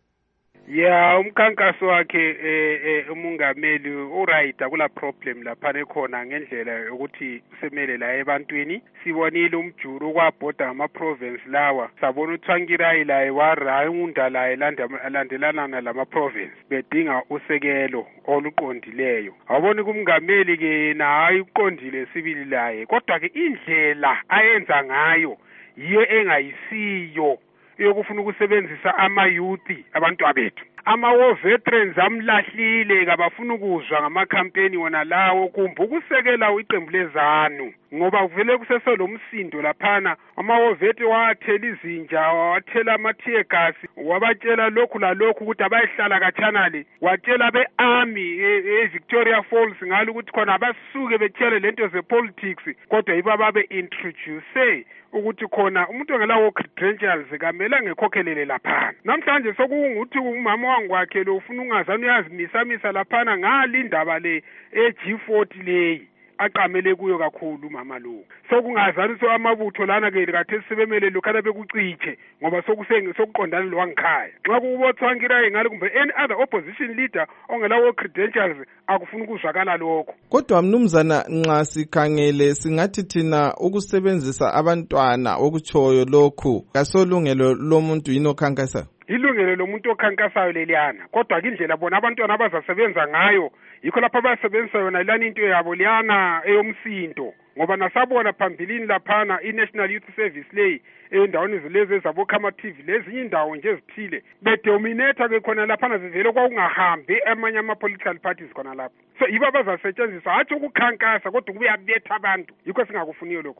Ya umkhankaso wakhe eh umongameli uright akula problem lapha ekhona ngendlela ukuthi usemele la ebantwini. Sibonile umjuru kwabhoda ama province lawa sabona uThwangirai laye warayunda laye landelana lama province bedinga usekelo oluqondileyo. Awuboni kumngameli ke naye uqondile sibili laye kodwa ke indlela ayenza ngayo yiyo engayisiyo yokufuna ukusebenzisa ama-youth abantu abethu. Ama-war veterans amlahlile kabafuna ukuzwa ngama-campaign wona lawo kumbe ukusekela iqembu leZANU ngoba kuvele kuseselo umsindo laphana ama-war vet wathela izinja wathela ama-tear gas wabatshela lokhu lalokhu ukuthi abayihlala katshana le watshela be-army e-Victoria Falls ngalo ukuthi khona abasuke betshele lento ze-politics kodwa yibo ababe-introduce ukuthi khona umuntu ongelawo credentials kamela ngekhokhelele laphana. Namhlanje sokungukuthi umama wangu wakhe lo ufuna ungazani uyazimisa misa laphana ngali indaba le e-G forty leyi aqamele kuyo kakhulu mama lo. Sokungazani so amabutho lana ke kade sibemele lokhala bekuciche ngoba sokusenge sokuqondana lo wangikhaya. Xa kubothwangira ngale kumbe any other opposition leader ongelawo credentials akufuna ukuzwakala lokho. Kodwa mnumzana nxa sikhangele singathi thina ukusebenzisa abantwana okuchoyo lokhu kasolungelo lomuntu yini okhankasa. Ilungelo lomuntu okhankasayo leliyana kodwa ke indlela bona abantwana abazasebenza ngayo yikho lapha abasebenzisa yona lana into yabo liyana eyomsindo ngoba nasabona phambilini laphana iNational Youth Service lay endaweni zilezi ezabokama T V lezinye indawo nje ezithile bedominate ke khona laphana zivele kwakungahambi amanye ama political parties khona lapho. So yibo abazasetshenziswa hathi ukukhankasa kodwa kube yabetha abantu yikho singakufuniyo lokho.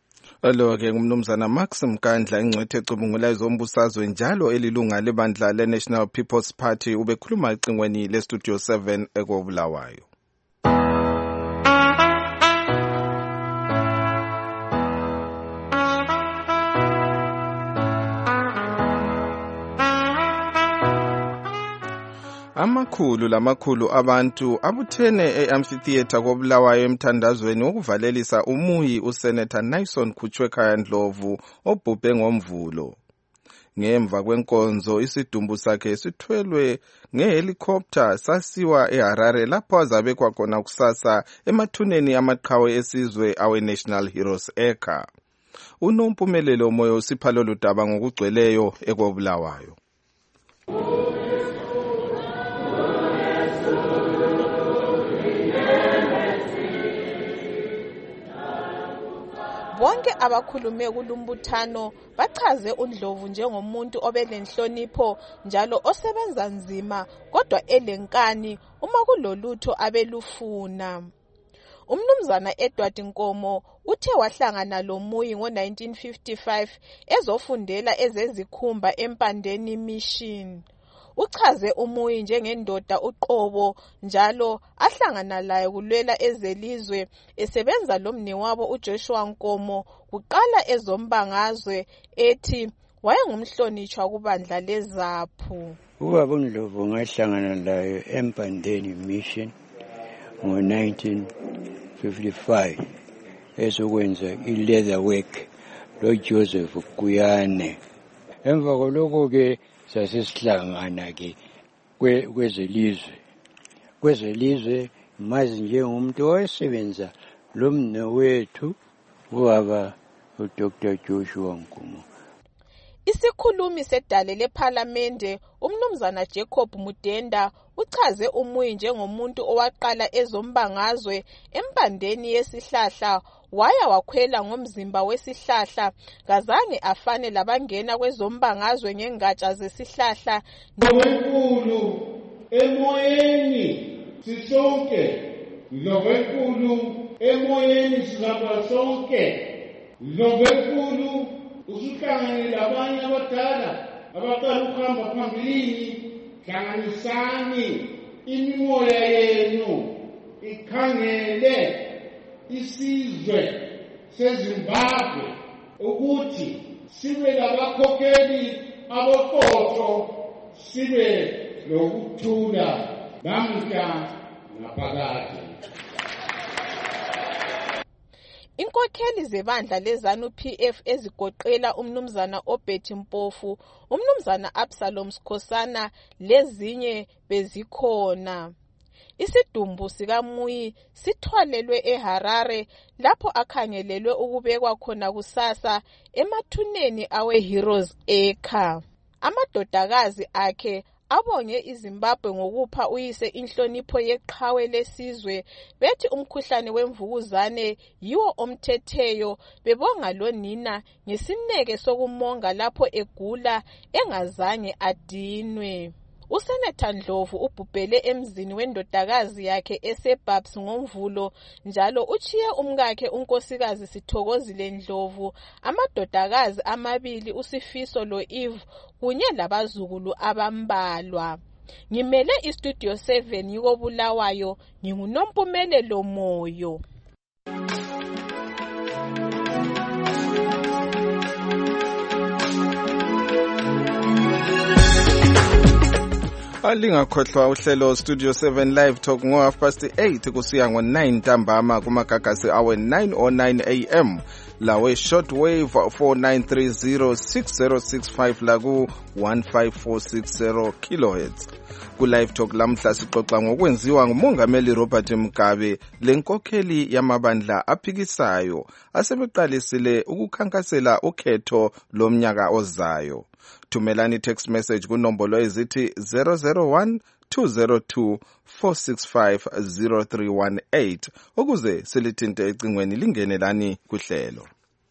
Alo ke ngumnumzana Max Mkandla ingcwethe ecubungulayo zombusazwe njalo elilunga lebandla leNational People's Party ubekhuluma ecingweni leStudio seven ekobulawayo. Amakhulu lamakhulu abantu abuthene e-amphitheater kobulawayo emthandazweni wokuvalelisa umuyi uSenator Nyson Kuchwekaya Ndlovu obhubhe ngomvulo. Ngemva kwenkonzo isidumbu sakhe sithwelwe ngehelicopter sasiwa eHarare lapho azabekwa khona kusasa emathuneni amaqhawe esizwe awe National Heroes Acre. Unompumelelo moyo usipha lolu daba ngokugcweleyo ekobulawayo. Bonke abakhulume kulumbuthano bachaze uNdlovu njengomuntu obelenhlonipho njalo osebenza nzima kodwa elenkani uma kulolutho abelufuna. Umnumzana Edward Nkomo uthe wahlangana lo Muyi ngo nineteen fifty-five ezofundela ezezikhumba eMpandeni Mission. Uchaze uMuyi njengendoda uqobo njalo ahlangana laye kulwela ezelizwe esebenza lomnewabo uJoshua Nkomo kuqala ezombangazwe ethi wayengumhlonitshwa kubandla leZaphu. Ubaba uNdlovu ngahlangana laye eMpandeni Mission ngo nineteen fifty-five esokwenza i-leather work lo Joseph Kuyane. Emva koloko ke sasesihlangana ke kwezelizwe kwezelizwe mazi njengomuntu owayesebenza lo mnewethu ubaba uDr Joshua Nkomo. Isikhulumi sedale lePhalamende umnumzana Jacob Mudenda uchaze uMuyi njengomuntu owaqala ezombangazwe empandeni yesihlahla waya wakhwela ngomzimba wesihlahla kazange afane labangena kwezombangazwe ngengatsha zesihlahla. Ngowenkulu emoyeni sisonke, ngowenkulu emoyeni sizaba sonke, ngowenkulu usuhlangane labanye abadala abaqala ukuhamba phambilini. Hlanganisani imimoya yenu ikhangele isizwe seZimbabwe ukuthi sibe labakhokheli aboqotho, sibe lokuthula namhla naphakade. Inkokheli zebandla leZanu P F ezigoqela umnumzana Obert Mpofu, umnumzana Absalom Skhosana lezinye bezikhona. Isidumbu sikaMuyi sithwalelwe eHarare lapho akhangelelwe ukubekwa khona kusasa emathuneni awe Heroes Acre. Amadodakazi akhe abonge iZimbabwe ngokupha uyise inhlonipho yeqhawe lesizwe bethi umkhuhlane wemvukuzane yiwo omthetheyo, bebonga lonina ngesineke sokumonga lapho egula engazange adinwe. Usenatha Ndlovu ubhubhele emzini wendodakazi yakhe eseBabs ngoMvulo njalo uchiye umkakhe unkosikazi Sithokozile Ndlovu, amadodakazi amabili uSifiso lo-Eve kunye labazukulu abambalwa. Ngimele iStudio seven yiko Bulawayo, nginguNompumelelo Moyo. Alingakhohlwa uhlelo Studio seven Live Talk ngo half past eight kusiya ngo nine ntambama kumagagasi awe nine oh nine A M lawe shortwave four nine three zero six zero six five la ku one five four six zero kilohertz. Ku Live Talk lamhla sixoxa ngokwenziwa ngumongameli Robert Mugabe lenkokheli yamabandla aphikisayo asebeqalisile ukukhankasela ukhetho lomnyaka ozayo. Thumelani text message kunombolo ezithi zero zero one two zero two four six five zero three one eight ukuze silithinte ecingweni lingenelani kuhlelo.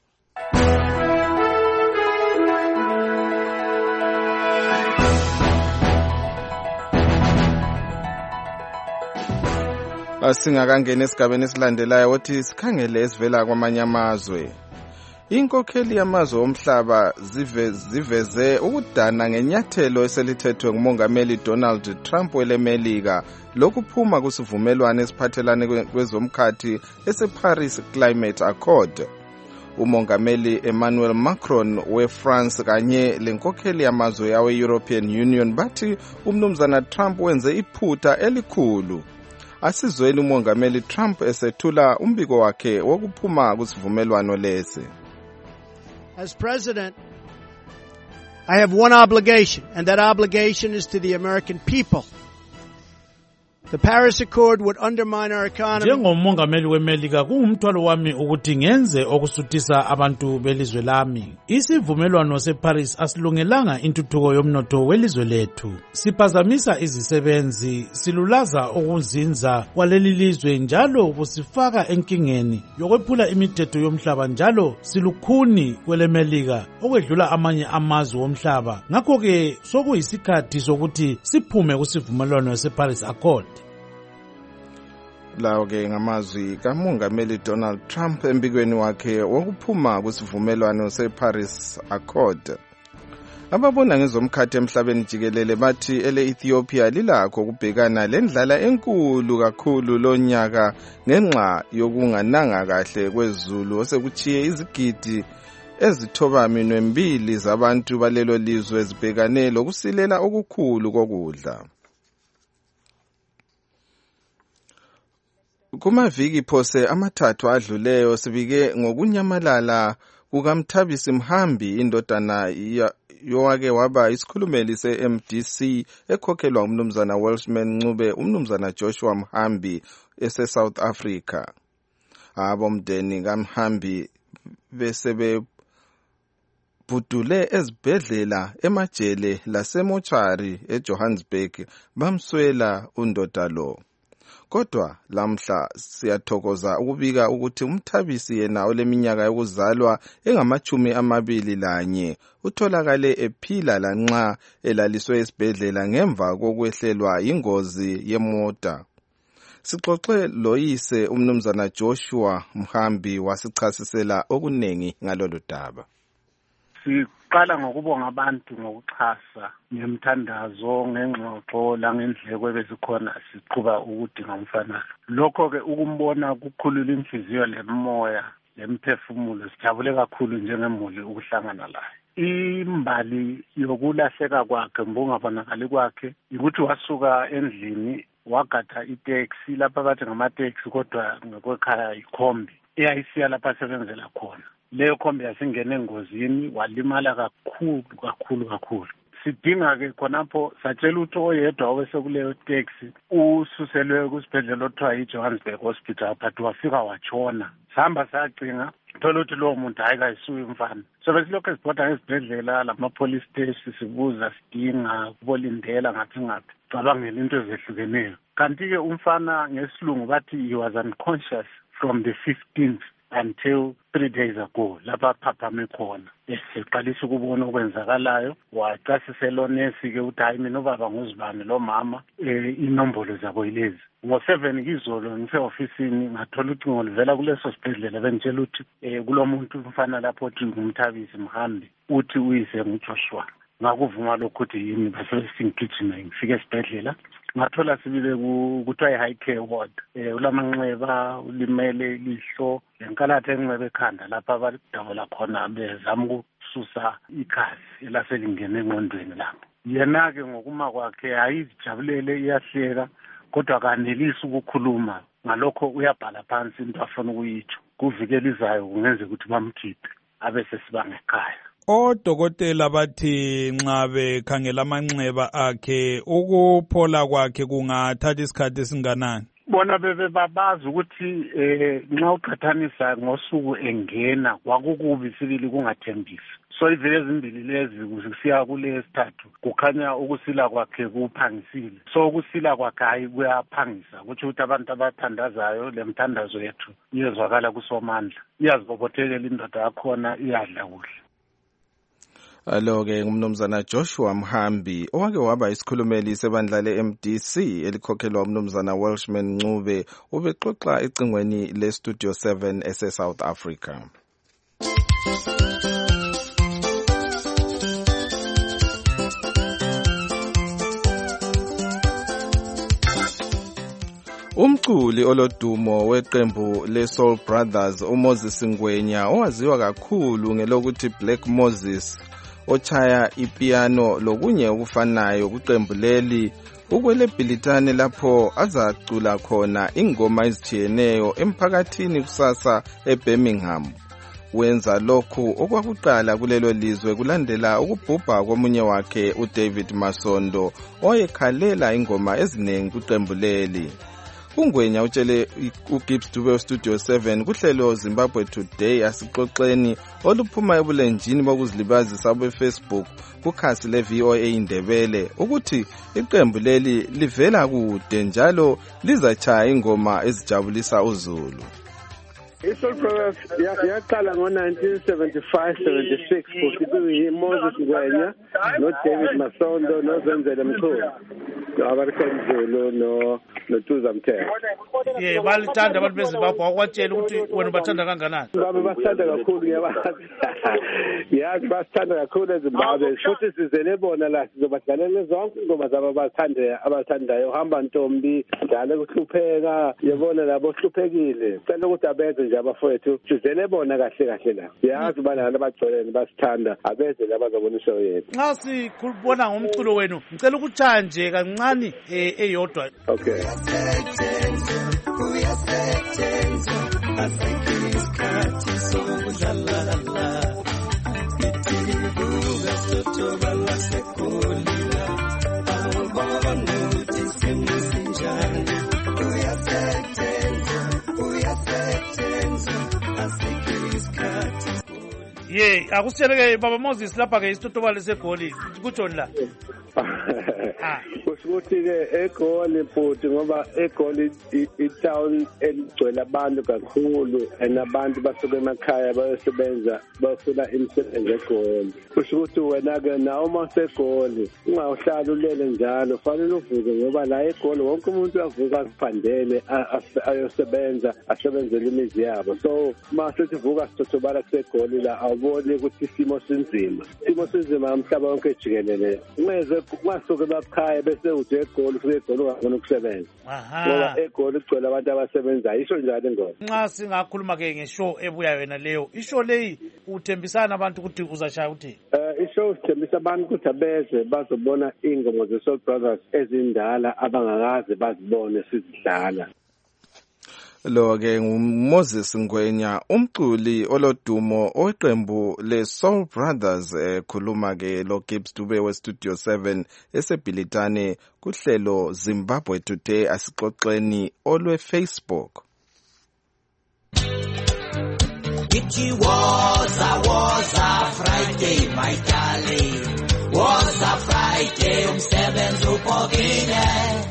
Asingakangena esigabeni esilandelayo wothi sikhangele esivela kwamanye amazwe. Inkokheli yamazwe omhlaba ziveze ukudana ngenyathelo eselithethwe ngumongameli Donald Trump welemelika lokuphuma kusivumelwano esiphathelane kwezomkhathi eseParis Climate Accord. Umongameli Emmanuel Macron weFrance kanye lenkokheli yamazwe yawe European Union bathi umnumzana Trump wenze iphutha elikhulu. Asizweni umongameli Trump esethula umbiko wakhe wokuphuma kusivumelwano lesi. As president, I have one obligation, and that obligation is to the American people. The Paris Accord would undermine our economy. Njengomongameli weMelika kungumthwalo wami ukuthi ngenze okusuthisa abantu belizwe lami. Isivumelwano seParis asilungelanga intuthuko yomnotho welizwe lethu. Siphazamisa izisebenzi, silulaza ukuzinza kwaleli lizwe njalo kusifaka enkingeni yokwephula imithetho yomhlaba njalo silukhuni kweleMelika okwedlula amanye amazwe omhlaba. Ngakho ke sokuyisikhathi sokuthi siphume kusivumelwano seParis Accord. Lawo-ke ngamazwi kamongameli Donald Trump embikweni wakhe wokuphuma kwisivumelwano se-Paris Accord. Ababona ngezomkhathi emhlabeni jikelele bathi ele-Ethiopia lilakho ukubhekana lendlala enkulu kakhulu lonyaka ngenxa yokungananga kahle kwezulu osekuchiye izigidi ezithoba minwe mbili zabantu balelo lizwe ezibhekane lokusilela okukhulu kokudla. Kumaviki phose amathathu adluleyo sibike ngokunyamalala kukaMthabisi Mhambi indodana yowake waba isikhulumeli se-M D C ekhokhelwa umnumzana Welshman Ncube umnumzana Joshua Mhambi ese-South Africa. Abomndeni kaMhambi besebe bhudule ezibhedlela emajele lasemochari eJohannesburg bamswela undoda lo. Kodwa lamhla siyathokoza ukubika ukuthi uMthabisi yena oleminyaka yokuzalwa engamachumi amabili lanye utholakale ephila lanxa elaliswe esibhedlela ngemva kokwehlelwa ingozi yemota. Sixoxe loyise umnumzana Joshua Mhambi wasichasisela okunengi ngalolu daba. Siqala ngokubonga abantu ngokuxhasa ngemthandazo ngengxoxo langendleko ebezikhona siqhuba ukudinga umfana. Lokho ke ukumbona kukhulula inhliziyo lemoya lemphefumulo sijabule kakhulu njengemuli ukuhlangana laye. Imbali yokulahleka kwakhe mbungabonakali kwakhe ukuthi wasuka endlini wagatha itaxi lapha bathi ngama-taxi kodwa ngekwekhaya ikhombi eyayisiya lapha asebenzela khona. Leyo khombi yasingena engozini walimala kakhulu kakhulu kakhulu. Sidinga-ke khonapho satshela ukuthi oyedwa owesekuleyo taxi ususelwe kusibhedlela othiwa yi-Johannesburg Hospital but wafika watshona. Sihamba sacinga thola ukuthi lowo muntu hayi kayisuye umfana. So besilokhu sibhoda ngesibhedlela lama-police station sibuza sidinga kubolindela ngaphi ngaphi cabangela into ezehlukeneyo. Kanti-ke umfana ngesilungu bathi he was unconscious from the fifteenth until three days ago lapha phaphame khona. Esiqalisa ukubona okwenzakalayo wachasisela onesi-ke ukuthi hayi mina ubaba nguzibani lo mama eh, inombolo zabo yilezi. Ngo-seven kizolo ngise-ofisini ngathola ukuthi ngolivela kuleso sibhedlela bengitshela ukuthi eh, kulo muntu umfana lapho othi ngumthabisi Mhambi uthi uyise nguJoshua. Ngakuvuma lokhu ukuthi yini base singigijima ngifike esibhedlela ngathola sibile kuthiwa i-high care ward. Eh, ulamanxeba ulimele ilihlo lenkalatha enxeba ekhanda lapha abadabula khona bezama ukususa igazi elaselingene engqondweni lapho. Yena-ke ngokuma kwakhe ayizijabulele iyahleka kodwa kanelisi ukukhuluma ngalokho uyabhala phansi into afuna ukuyitsho. Kuvikela izayo kungenza ukuthi bamkhiphe abese sibanga ekhaya. Odokotela bathi nxa bekhangela amanxeba akhe ukuphola kwakhe kungathatha isikhathi esinganani? Bona bebe babazi ukuthi eh nxa uqhathanisa ngosuku engena kwakukubi sibili kungathembisi. So ivele ezimbili lezi kusiya kule sithathu kukhanya ukusila kwakhe kuphangisile. So ukusila kwakhe hayi kuyaphangisa ukuthi ukuthi abantu abathandazayo lemthandazo yethu iyezwakala kusomandla. Iyazibobothekela indoda yakhona iyadla kuhle. Alo-ke ngumnumzana Joshua Mhambi owake waba isikhulumeli sebandla le-M D C elikhokhelwa umnumzana Welshman Ncube ubexoxa ecingweni le-Studio seven ese-South Africa. Umculi olodumo weqembu le-Soul Brothers uMoses Ngwenya owaziwa kakhulu ngelokuthi Black Moses ochaya ipiano lokunye okufanayo kuqembu leli ukwele Bhilitane lapho azacula khona ingoma ezitshiyeneyo emphakathini kusasa eBirmingham. Wenza lokhu okwakuqala kulelo lizwe kulandela ukubhubha komunye wakhe uDavid Masondo oyekhalela ingoma eziningi kuqembu leli. Ungwenya utshele uGibbs Dube Studio seven kuhlelo Zimbabwe Today asixoxeni oluphuma ebulenjini bokuzilibazisa beFacebook kukhasi le-V O A Indebele ukuthi iqembu leli livela kude njalo lizachaya ingoma ezijabulisa uZulu. iSoul Brothers yaqala ngo-nineteen seventy-five seventy-six futhi Moses Ngwenya noDavid Masondo noZenzele Mchunu abaseMzulu no noTuza Mthembu. ye balithanda abantu beZimbabwe wakwatshela ukuthi wena ubathanda kanganani? Babe basithanda kakhulu ngiyabazi. Yazi basithanda kakhulu eZimbabwe futhi sizele bona la sizobadlalela zonke ingoma zabo abathanda abathandayo hamba Ntombi dlale ukuhlupheka yebona labo hluphekile cela ukuthi abeze nje abafowethu sizele bona kahle kahle la yazi bana abagcwelene basithanda abeze labazobona ishow yethu. Nxa sikhulubona ngomculo wenu ngicela ukuthi nje kancane eyodwa. Okay. ye akusitshele-ke baba Moses lapha-ke isitotobalo segoli kutshoni la? Kushukuthi-ke eGoli futhi ngoba eGoli i-town eligcwele abantu kakhulu and abantu basuke emakhaya bayosebenza bafuna imisebenzi eGoli. Kusho ukuthi wena-ke nawe uma useGoli ungawuhlali ulele njalo fanele uvuke ngoba la eGoli wonke umuntu uyavuka akuphandele ayosebenza asebenzele imizi yabo. So uma sithi vuka sitotobala kuseGoli la awuboni ukuthi isimo sinzima isimo sinzima umhlaba wonke jikelele. Ungeze ungasuke emakhaya bese uthi eGoli ufike eGoli ungafuna ukusebenza ngoba eGoli kugcwele abantu abasebenzayo. Isho njalo ingoma. Nxa singakhuluma-ke ngeshow ebuya wena leyo ishow leyi uthembisana abantu ukuthi uzashaya uthini? Uh, ishow sithembisa abantu ukuthi abeze bazobona ingoma ze-Soul Brothers ezindala abangakaze bazibone sizidlala. Lo-ke nguMoses Ngwenya umculi olodumo oweqembu le-Soul Brothers ekhuluma-ke lo Gibbs Dube we-Studio seven esebhilitane kuhlelo Zimbabwe Today asixoxeni olwe-Facebook. It was a was a Friday, my darling. Was a Friday, umsebenzi uphokile.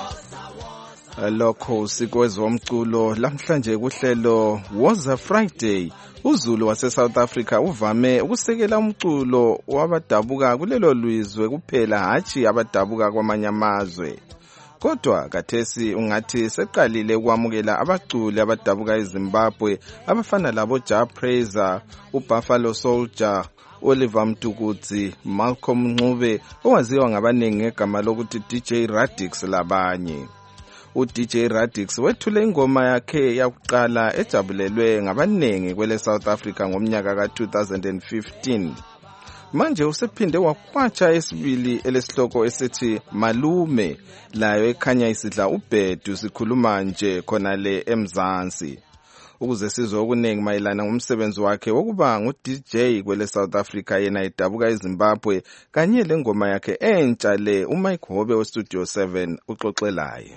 Lokho sikwezomculo lamhlanje kuhlelo Was a Friday. uZulu wase South Africa uvame ukusekela umculo wabadabuka kulelo lwizwe kuphela hathi abadabuka kwamanye amazwe. Kodwa kathesi ungathi seqalile ukwamukela abaculi abadabuka eZimbabwe abafana labo Ja Praiser, uBuffalo Soldier, Oliver Mtukudzi, Malcolm Ncube owaziwa ngabanengi ngegama lokuthi D J Radix labanye. U-D J Radix wethule ingoma yakhe yakuqala ejabulelwe ngabanengi kwele South Africa ngomnyaka ka two thousand fifteen. Manje usephinde wakwatsha esibili elesihloko esithi Malume layo ekhanya isidla ubhedu sikhuluma nje khona le eMzansi. Ukuze sizwe okuningi mayelana ngomsebenzi wakhe wokuba ngu-D J kwele South Africa yena edabuka eZimbabwe kanye lengoma yakhe entsha le uMike Hobe we-Studio seven uxoxelayo.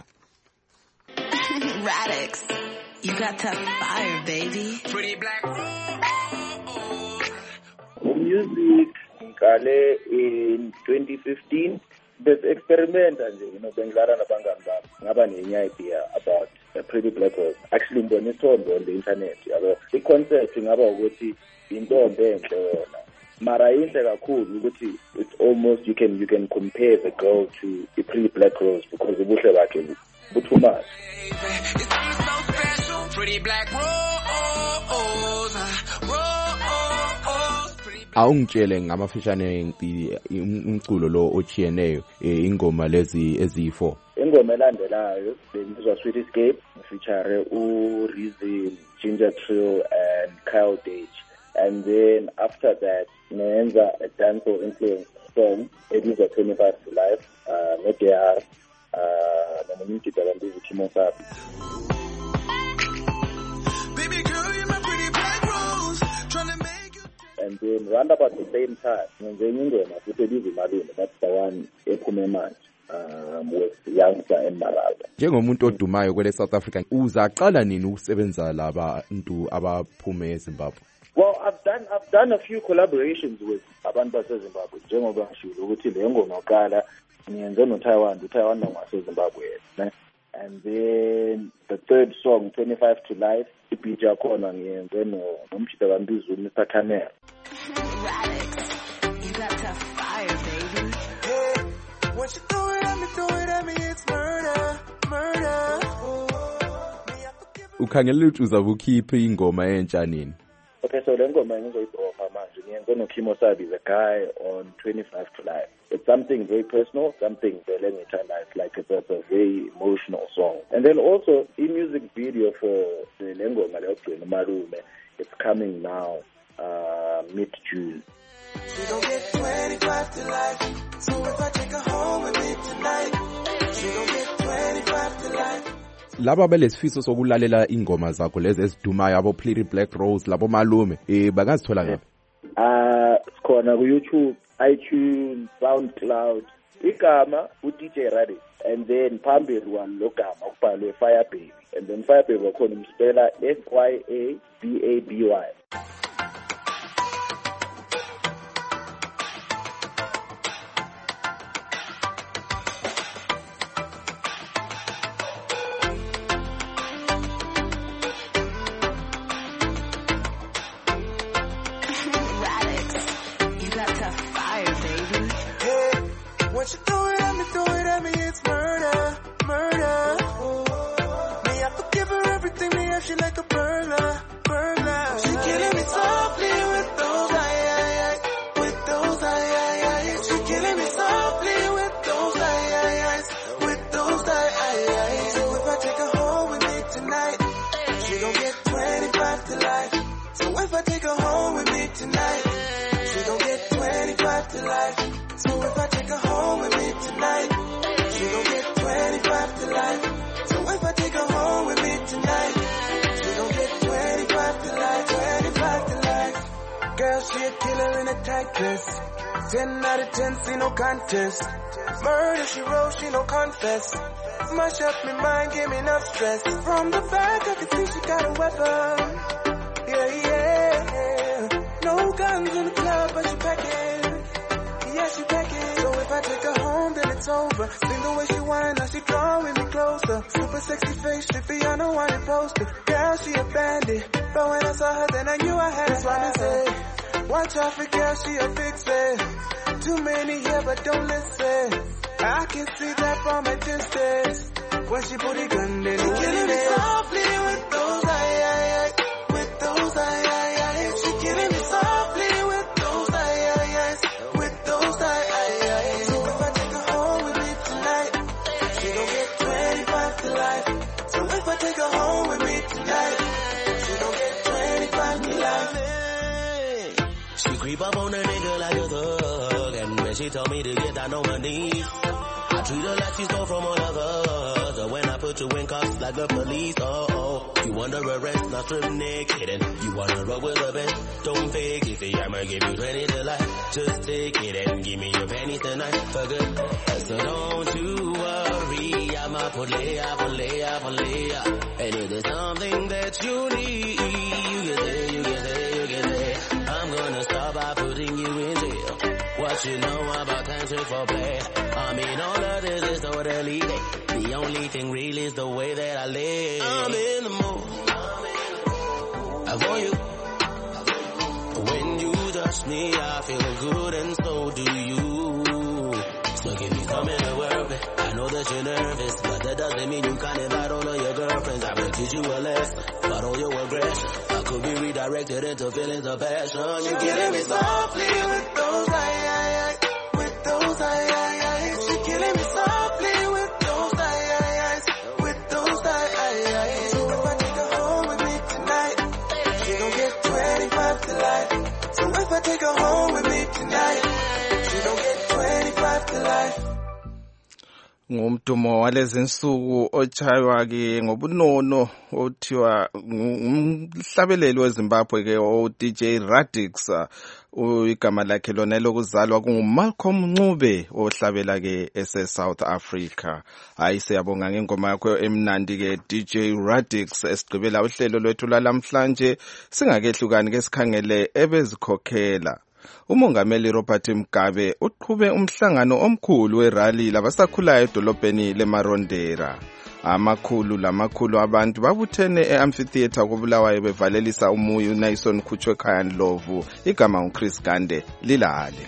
Radix, you got that fire, baby. Pretty black. Music, ngale in twenty fifteen, bes experimenta nje, you know, bengidlala nabangani bami. Ngaba nenye idea about a Pretty Black Rose. Actually, ngibone isithombe on the internet. Yabo, i-concept ngaba ukuthi intombi enhle yona. Mara inhle kakhulu ukuthi it's almost you can you can compare the girl to a Pretty Black Rose because ubuhle bakhe too much. Awungitshele ngamafishane umculo lo ochiyeneyo ingoma lezi eziyi-four. Ingoma elandelayo bengizwa Sweet Escape feature uRhythm, Ginger Trio and Kyle Dage. And then after that nenza a dancehall influence song ebizwa twenty-five to Life uh no-Dr uh nomuntu dalambizi Timo Sapi. Baby girl, you're my pretty black rose, trying to make you. And then round about the same time ngenze ingoma futhi ebizwa Malume, that's the one ephume manje um with Youngster and Malawi. Njengomuntu odumayo kwele South Africa uzaqala nini ukusebenza laba ntu abaphume eZimbabwe? Well, I've done I've done a few collaborations with abantu baseZimbabwe njengoba ngishilo ukuthi le ngoma oqala ngiyenze no Taiwan, the Taiwan waseZimbabwe. And then the third song, twenty-five to Life, ibeat yakhona ngiyenze no nomshito kaMbizu Mister Kamel. You got that fire, baby. Hey, what you throw it at me, throw it at me, it's murder. murder. Ukhangela ukuthi uzabe ukhiphe ingoma entsha nini? Okay, so le ngoma engizoyibopha manje ngiyenze noKimo Sabi, the guy, on twenty-fifth of July. It's something very personal, something vele ngithanda. It's like it's a, it's a very emotional song. And then also, the music video for the le ngoma le yokugcina umalume, it's coming now, uh, mid-June. She gon' get twenty-five to life. So if I take her home with me tonight, she gon' get twenty-five to life. Laba belesifiso sokulalela ingoma zakho lezi ezidumayo abo Pretty Black Rose labo malume eh bangazithola ngaphi? Ah, sikhona ku YouTube, iTunes, SoundCloud. Igama u D J Radix, and then phambili kwalo logama kubhalwe Fire Baby, and then Fire Baby wakhona umspela F Y A B A B Y. When she throw it at me, throw it at me, it's murder, murder. Me, I forgive her everything, me, and she like a burglar, burglar. She killing me softly with those ay, ay, ay, with those ay, ay, ay. She killing me softly with those ay, ay, ay, with those ay, ay, ay. So if I take her home with me tonight, she gon' get twenty-five to life. So if I take her home with me tonight, she gon' get twenty-five to life. So if I take her home with me tonight, she gon' get twenty-five to life. So if I take her home with me tonight, she gon' get twenty-five to life, twenty-five to life. Girl, she a killer in a tight dress. ten out of ten, see no contest. Murder, she wrote, she no confess. Mash up my mind, give me enough stress. From the back, I can see she got a weapon. Yeah, yeah. No guns in the club, but she packing. Yeah, she packing. So if I take her home, then it's over. See the way she whine, now she drawing me closer. Super sexy face, she feel I know what it poster. Girl, she a bandit. But when I saw her, then I knew I had to swap and say, watch out for girl, she a big fan. Too many here, but don't listen. I can see that from a distance. When she put it gun, then she killing me softly with those ay, ay, ay. With those ay, ay, ay. She killing me softly with those ay, ay, ay. With those ay, ay, ay. So if I take her home with me tonight, she gon' get twenty-five to life. So if I take her home with me tonight, she gon' get twenty-five to life. She creep up on a nigga like a thug, and when she told me to get down on my knees, I treat her like she stole from all of us. And when I put you in cuffs like the police, oh, oh, you under arrest, not strip naked, and you wanna roll with the best. Don't fake it, say I'ma give you twenty to life. Just take it and give me your panties tonight for good. So don't you worry, I'ma put lay up, put lay up, put lay up. And if there's something that you need, you can say, you can say, you can say. I'm gonna start by putting you in jail. What you know about time to for play? I mean, all of this is totally day. The only thing real is the way that I live. I'm in the mood. I want you. When you touch me, I feel good, and so do you. So give me something to work with. I know that you're nervous, but that doesn't mean you can't invite all of your girlfriends. I will teach you a lesson, but all your aggression I could be redirected into feelings of passion. You killing me softly with those ay, ay, ay. With those ay, ay, ay. She killing me softly with those ay, ay, ay. With those ay, ay, ay. So if I take her home with me tonight, she gon' get twenty-five to life. So if I take her home with me tonight, she gon' get twenty-five to life. Ngumdumo walezi insuku ochaywa ke ngobunono othiwa umhlabeleli weZimbabwe ke o D J Radix, igama lakhe lona lokuzalwa kunguMalcolm Ncube ohlabela ke ese South Africa. Hayi siyabonga ngengoma yakho emnandi ke D J Radix. Esigqibela uhlelo lwethu lamhlanje singakehlukani ke sikhangele ebezikhokhela. Umongameli Robert Mugabe uqhube umhlangano omkhulu werally labasakhulayo edolobheni leMarondera. Amakhulu lamakhulu abantu babuthene eAmphitheatre koBulawayo bevalelisa umoya uNason Khutshwekhaya Ndlovu. Igama nguChris Gande lilale.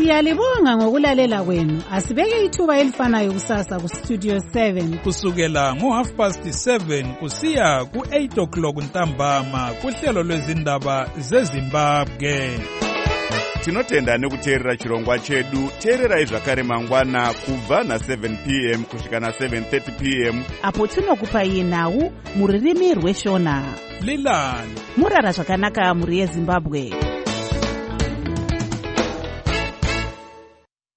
Siyalibonga ngokulalela kwenu. Asibeke ithuba elifanayo kusasa ku Studio seven kusukela ngo half past seven kusiya ku eight o'clock ntambama kuhlelo lwezindaba zeZimbabwe. Tinotenda nekuteerera chirongwa chedu. Teererai zvakare mangwana kubva na seven p m kusvika na seven thirty p m apo tinokupai nhau muririmi rweshona. Lilani murara zvakanaka muri yeZimbabwe.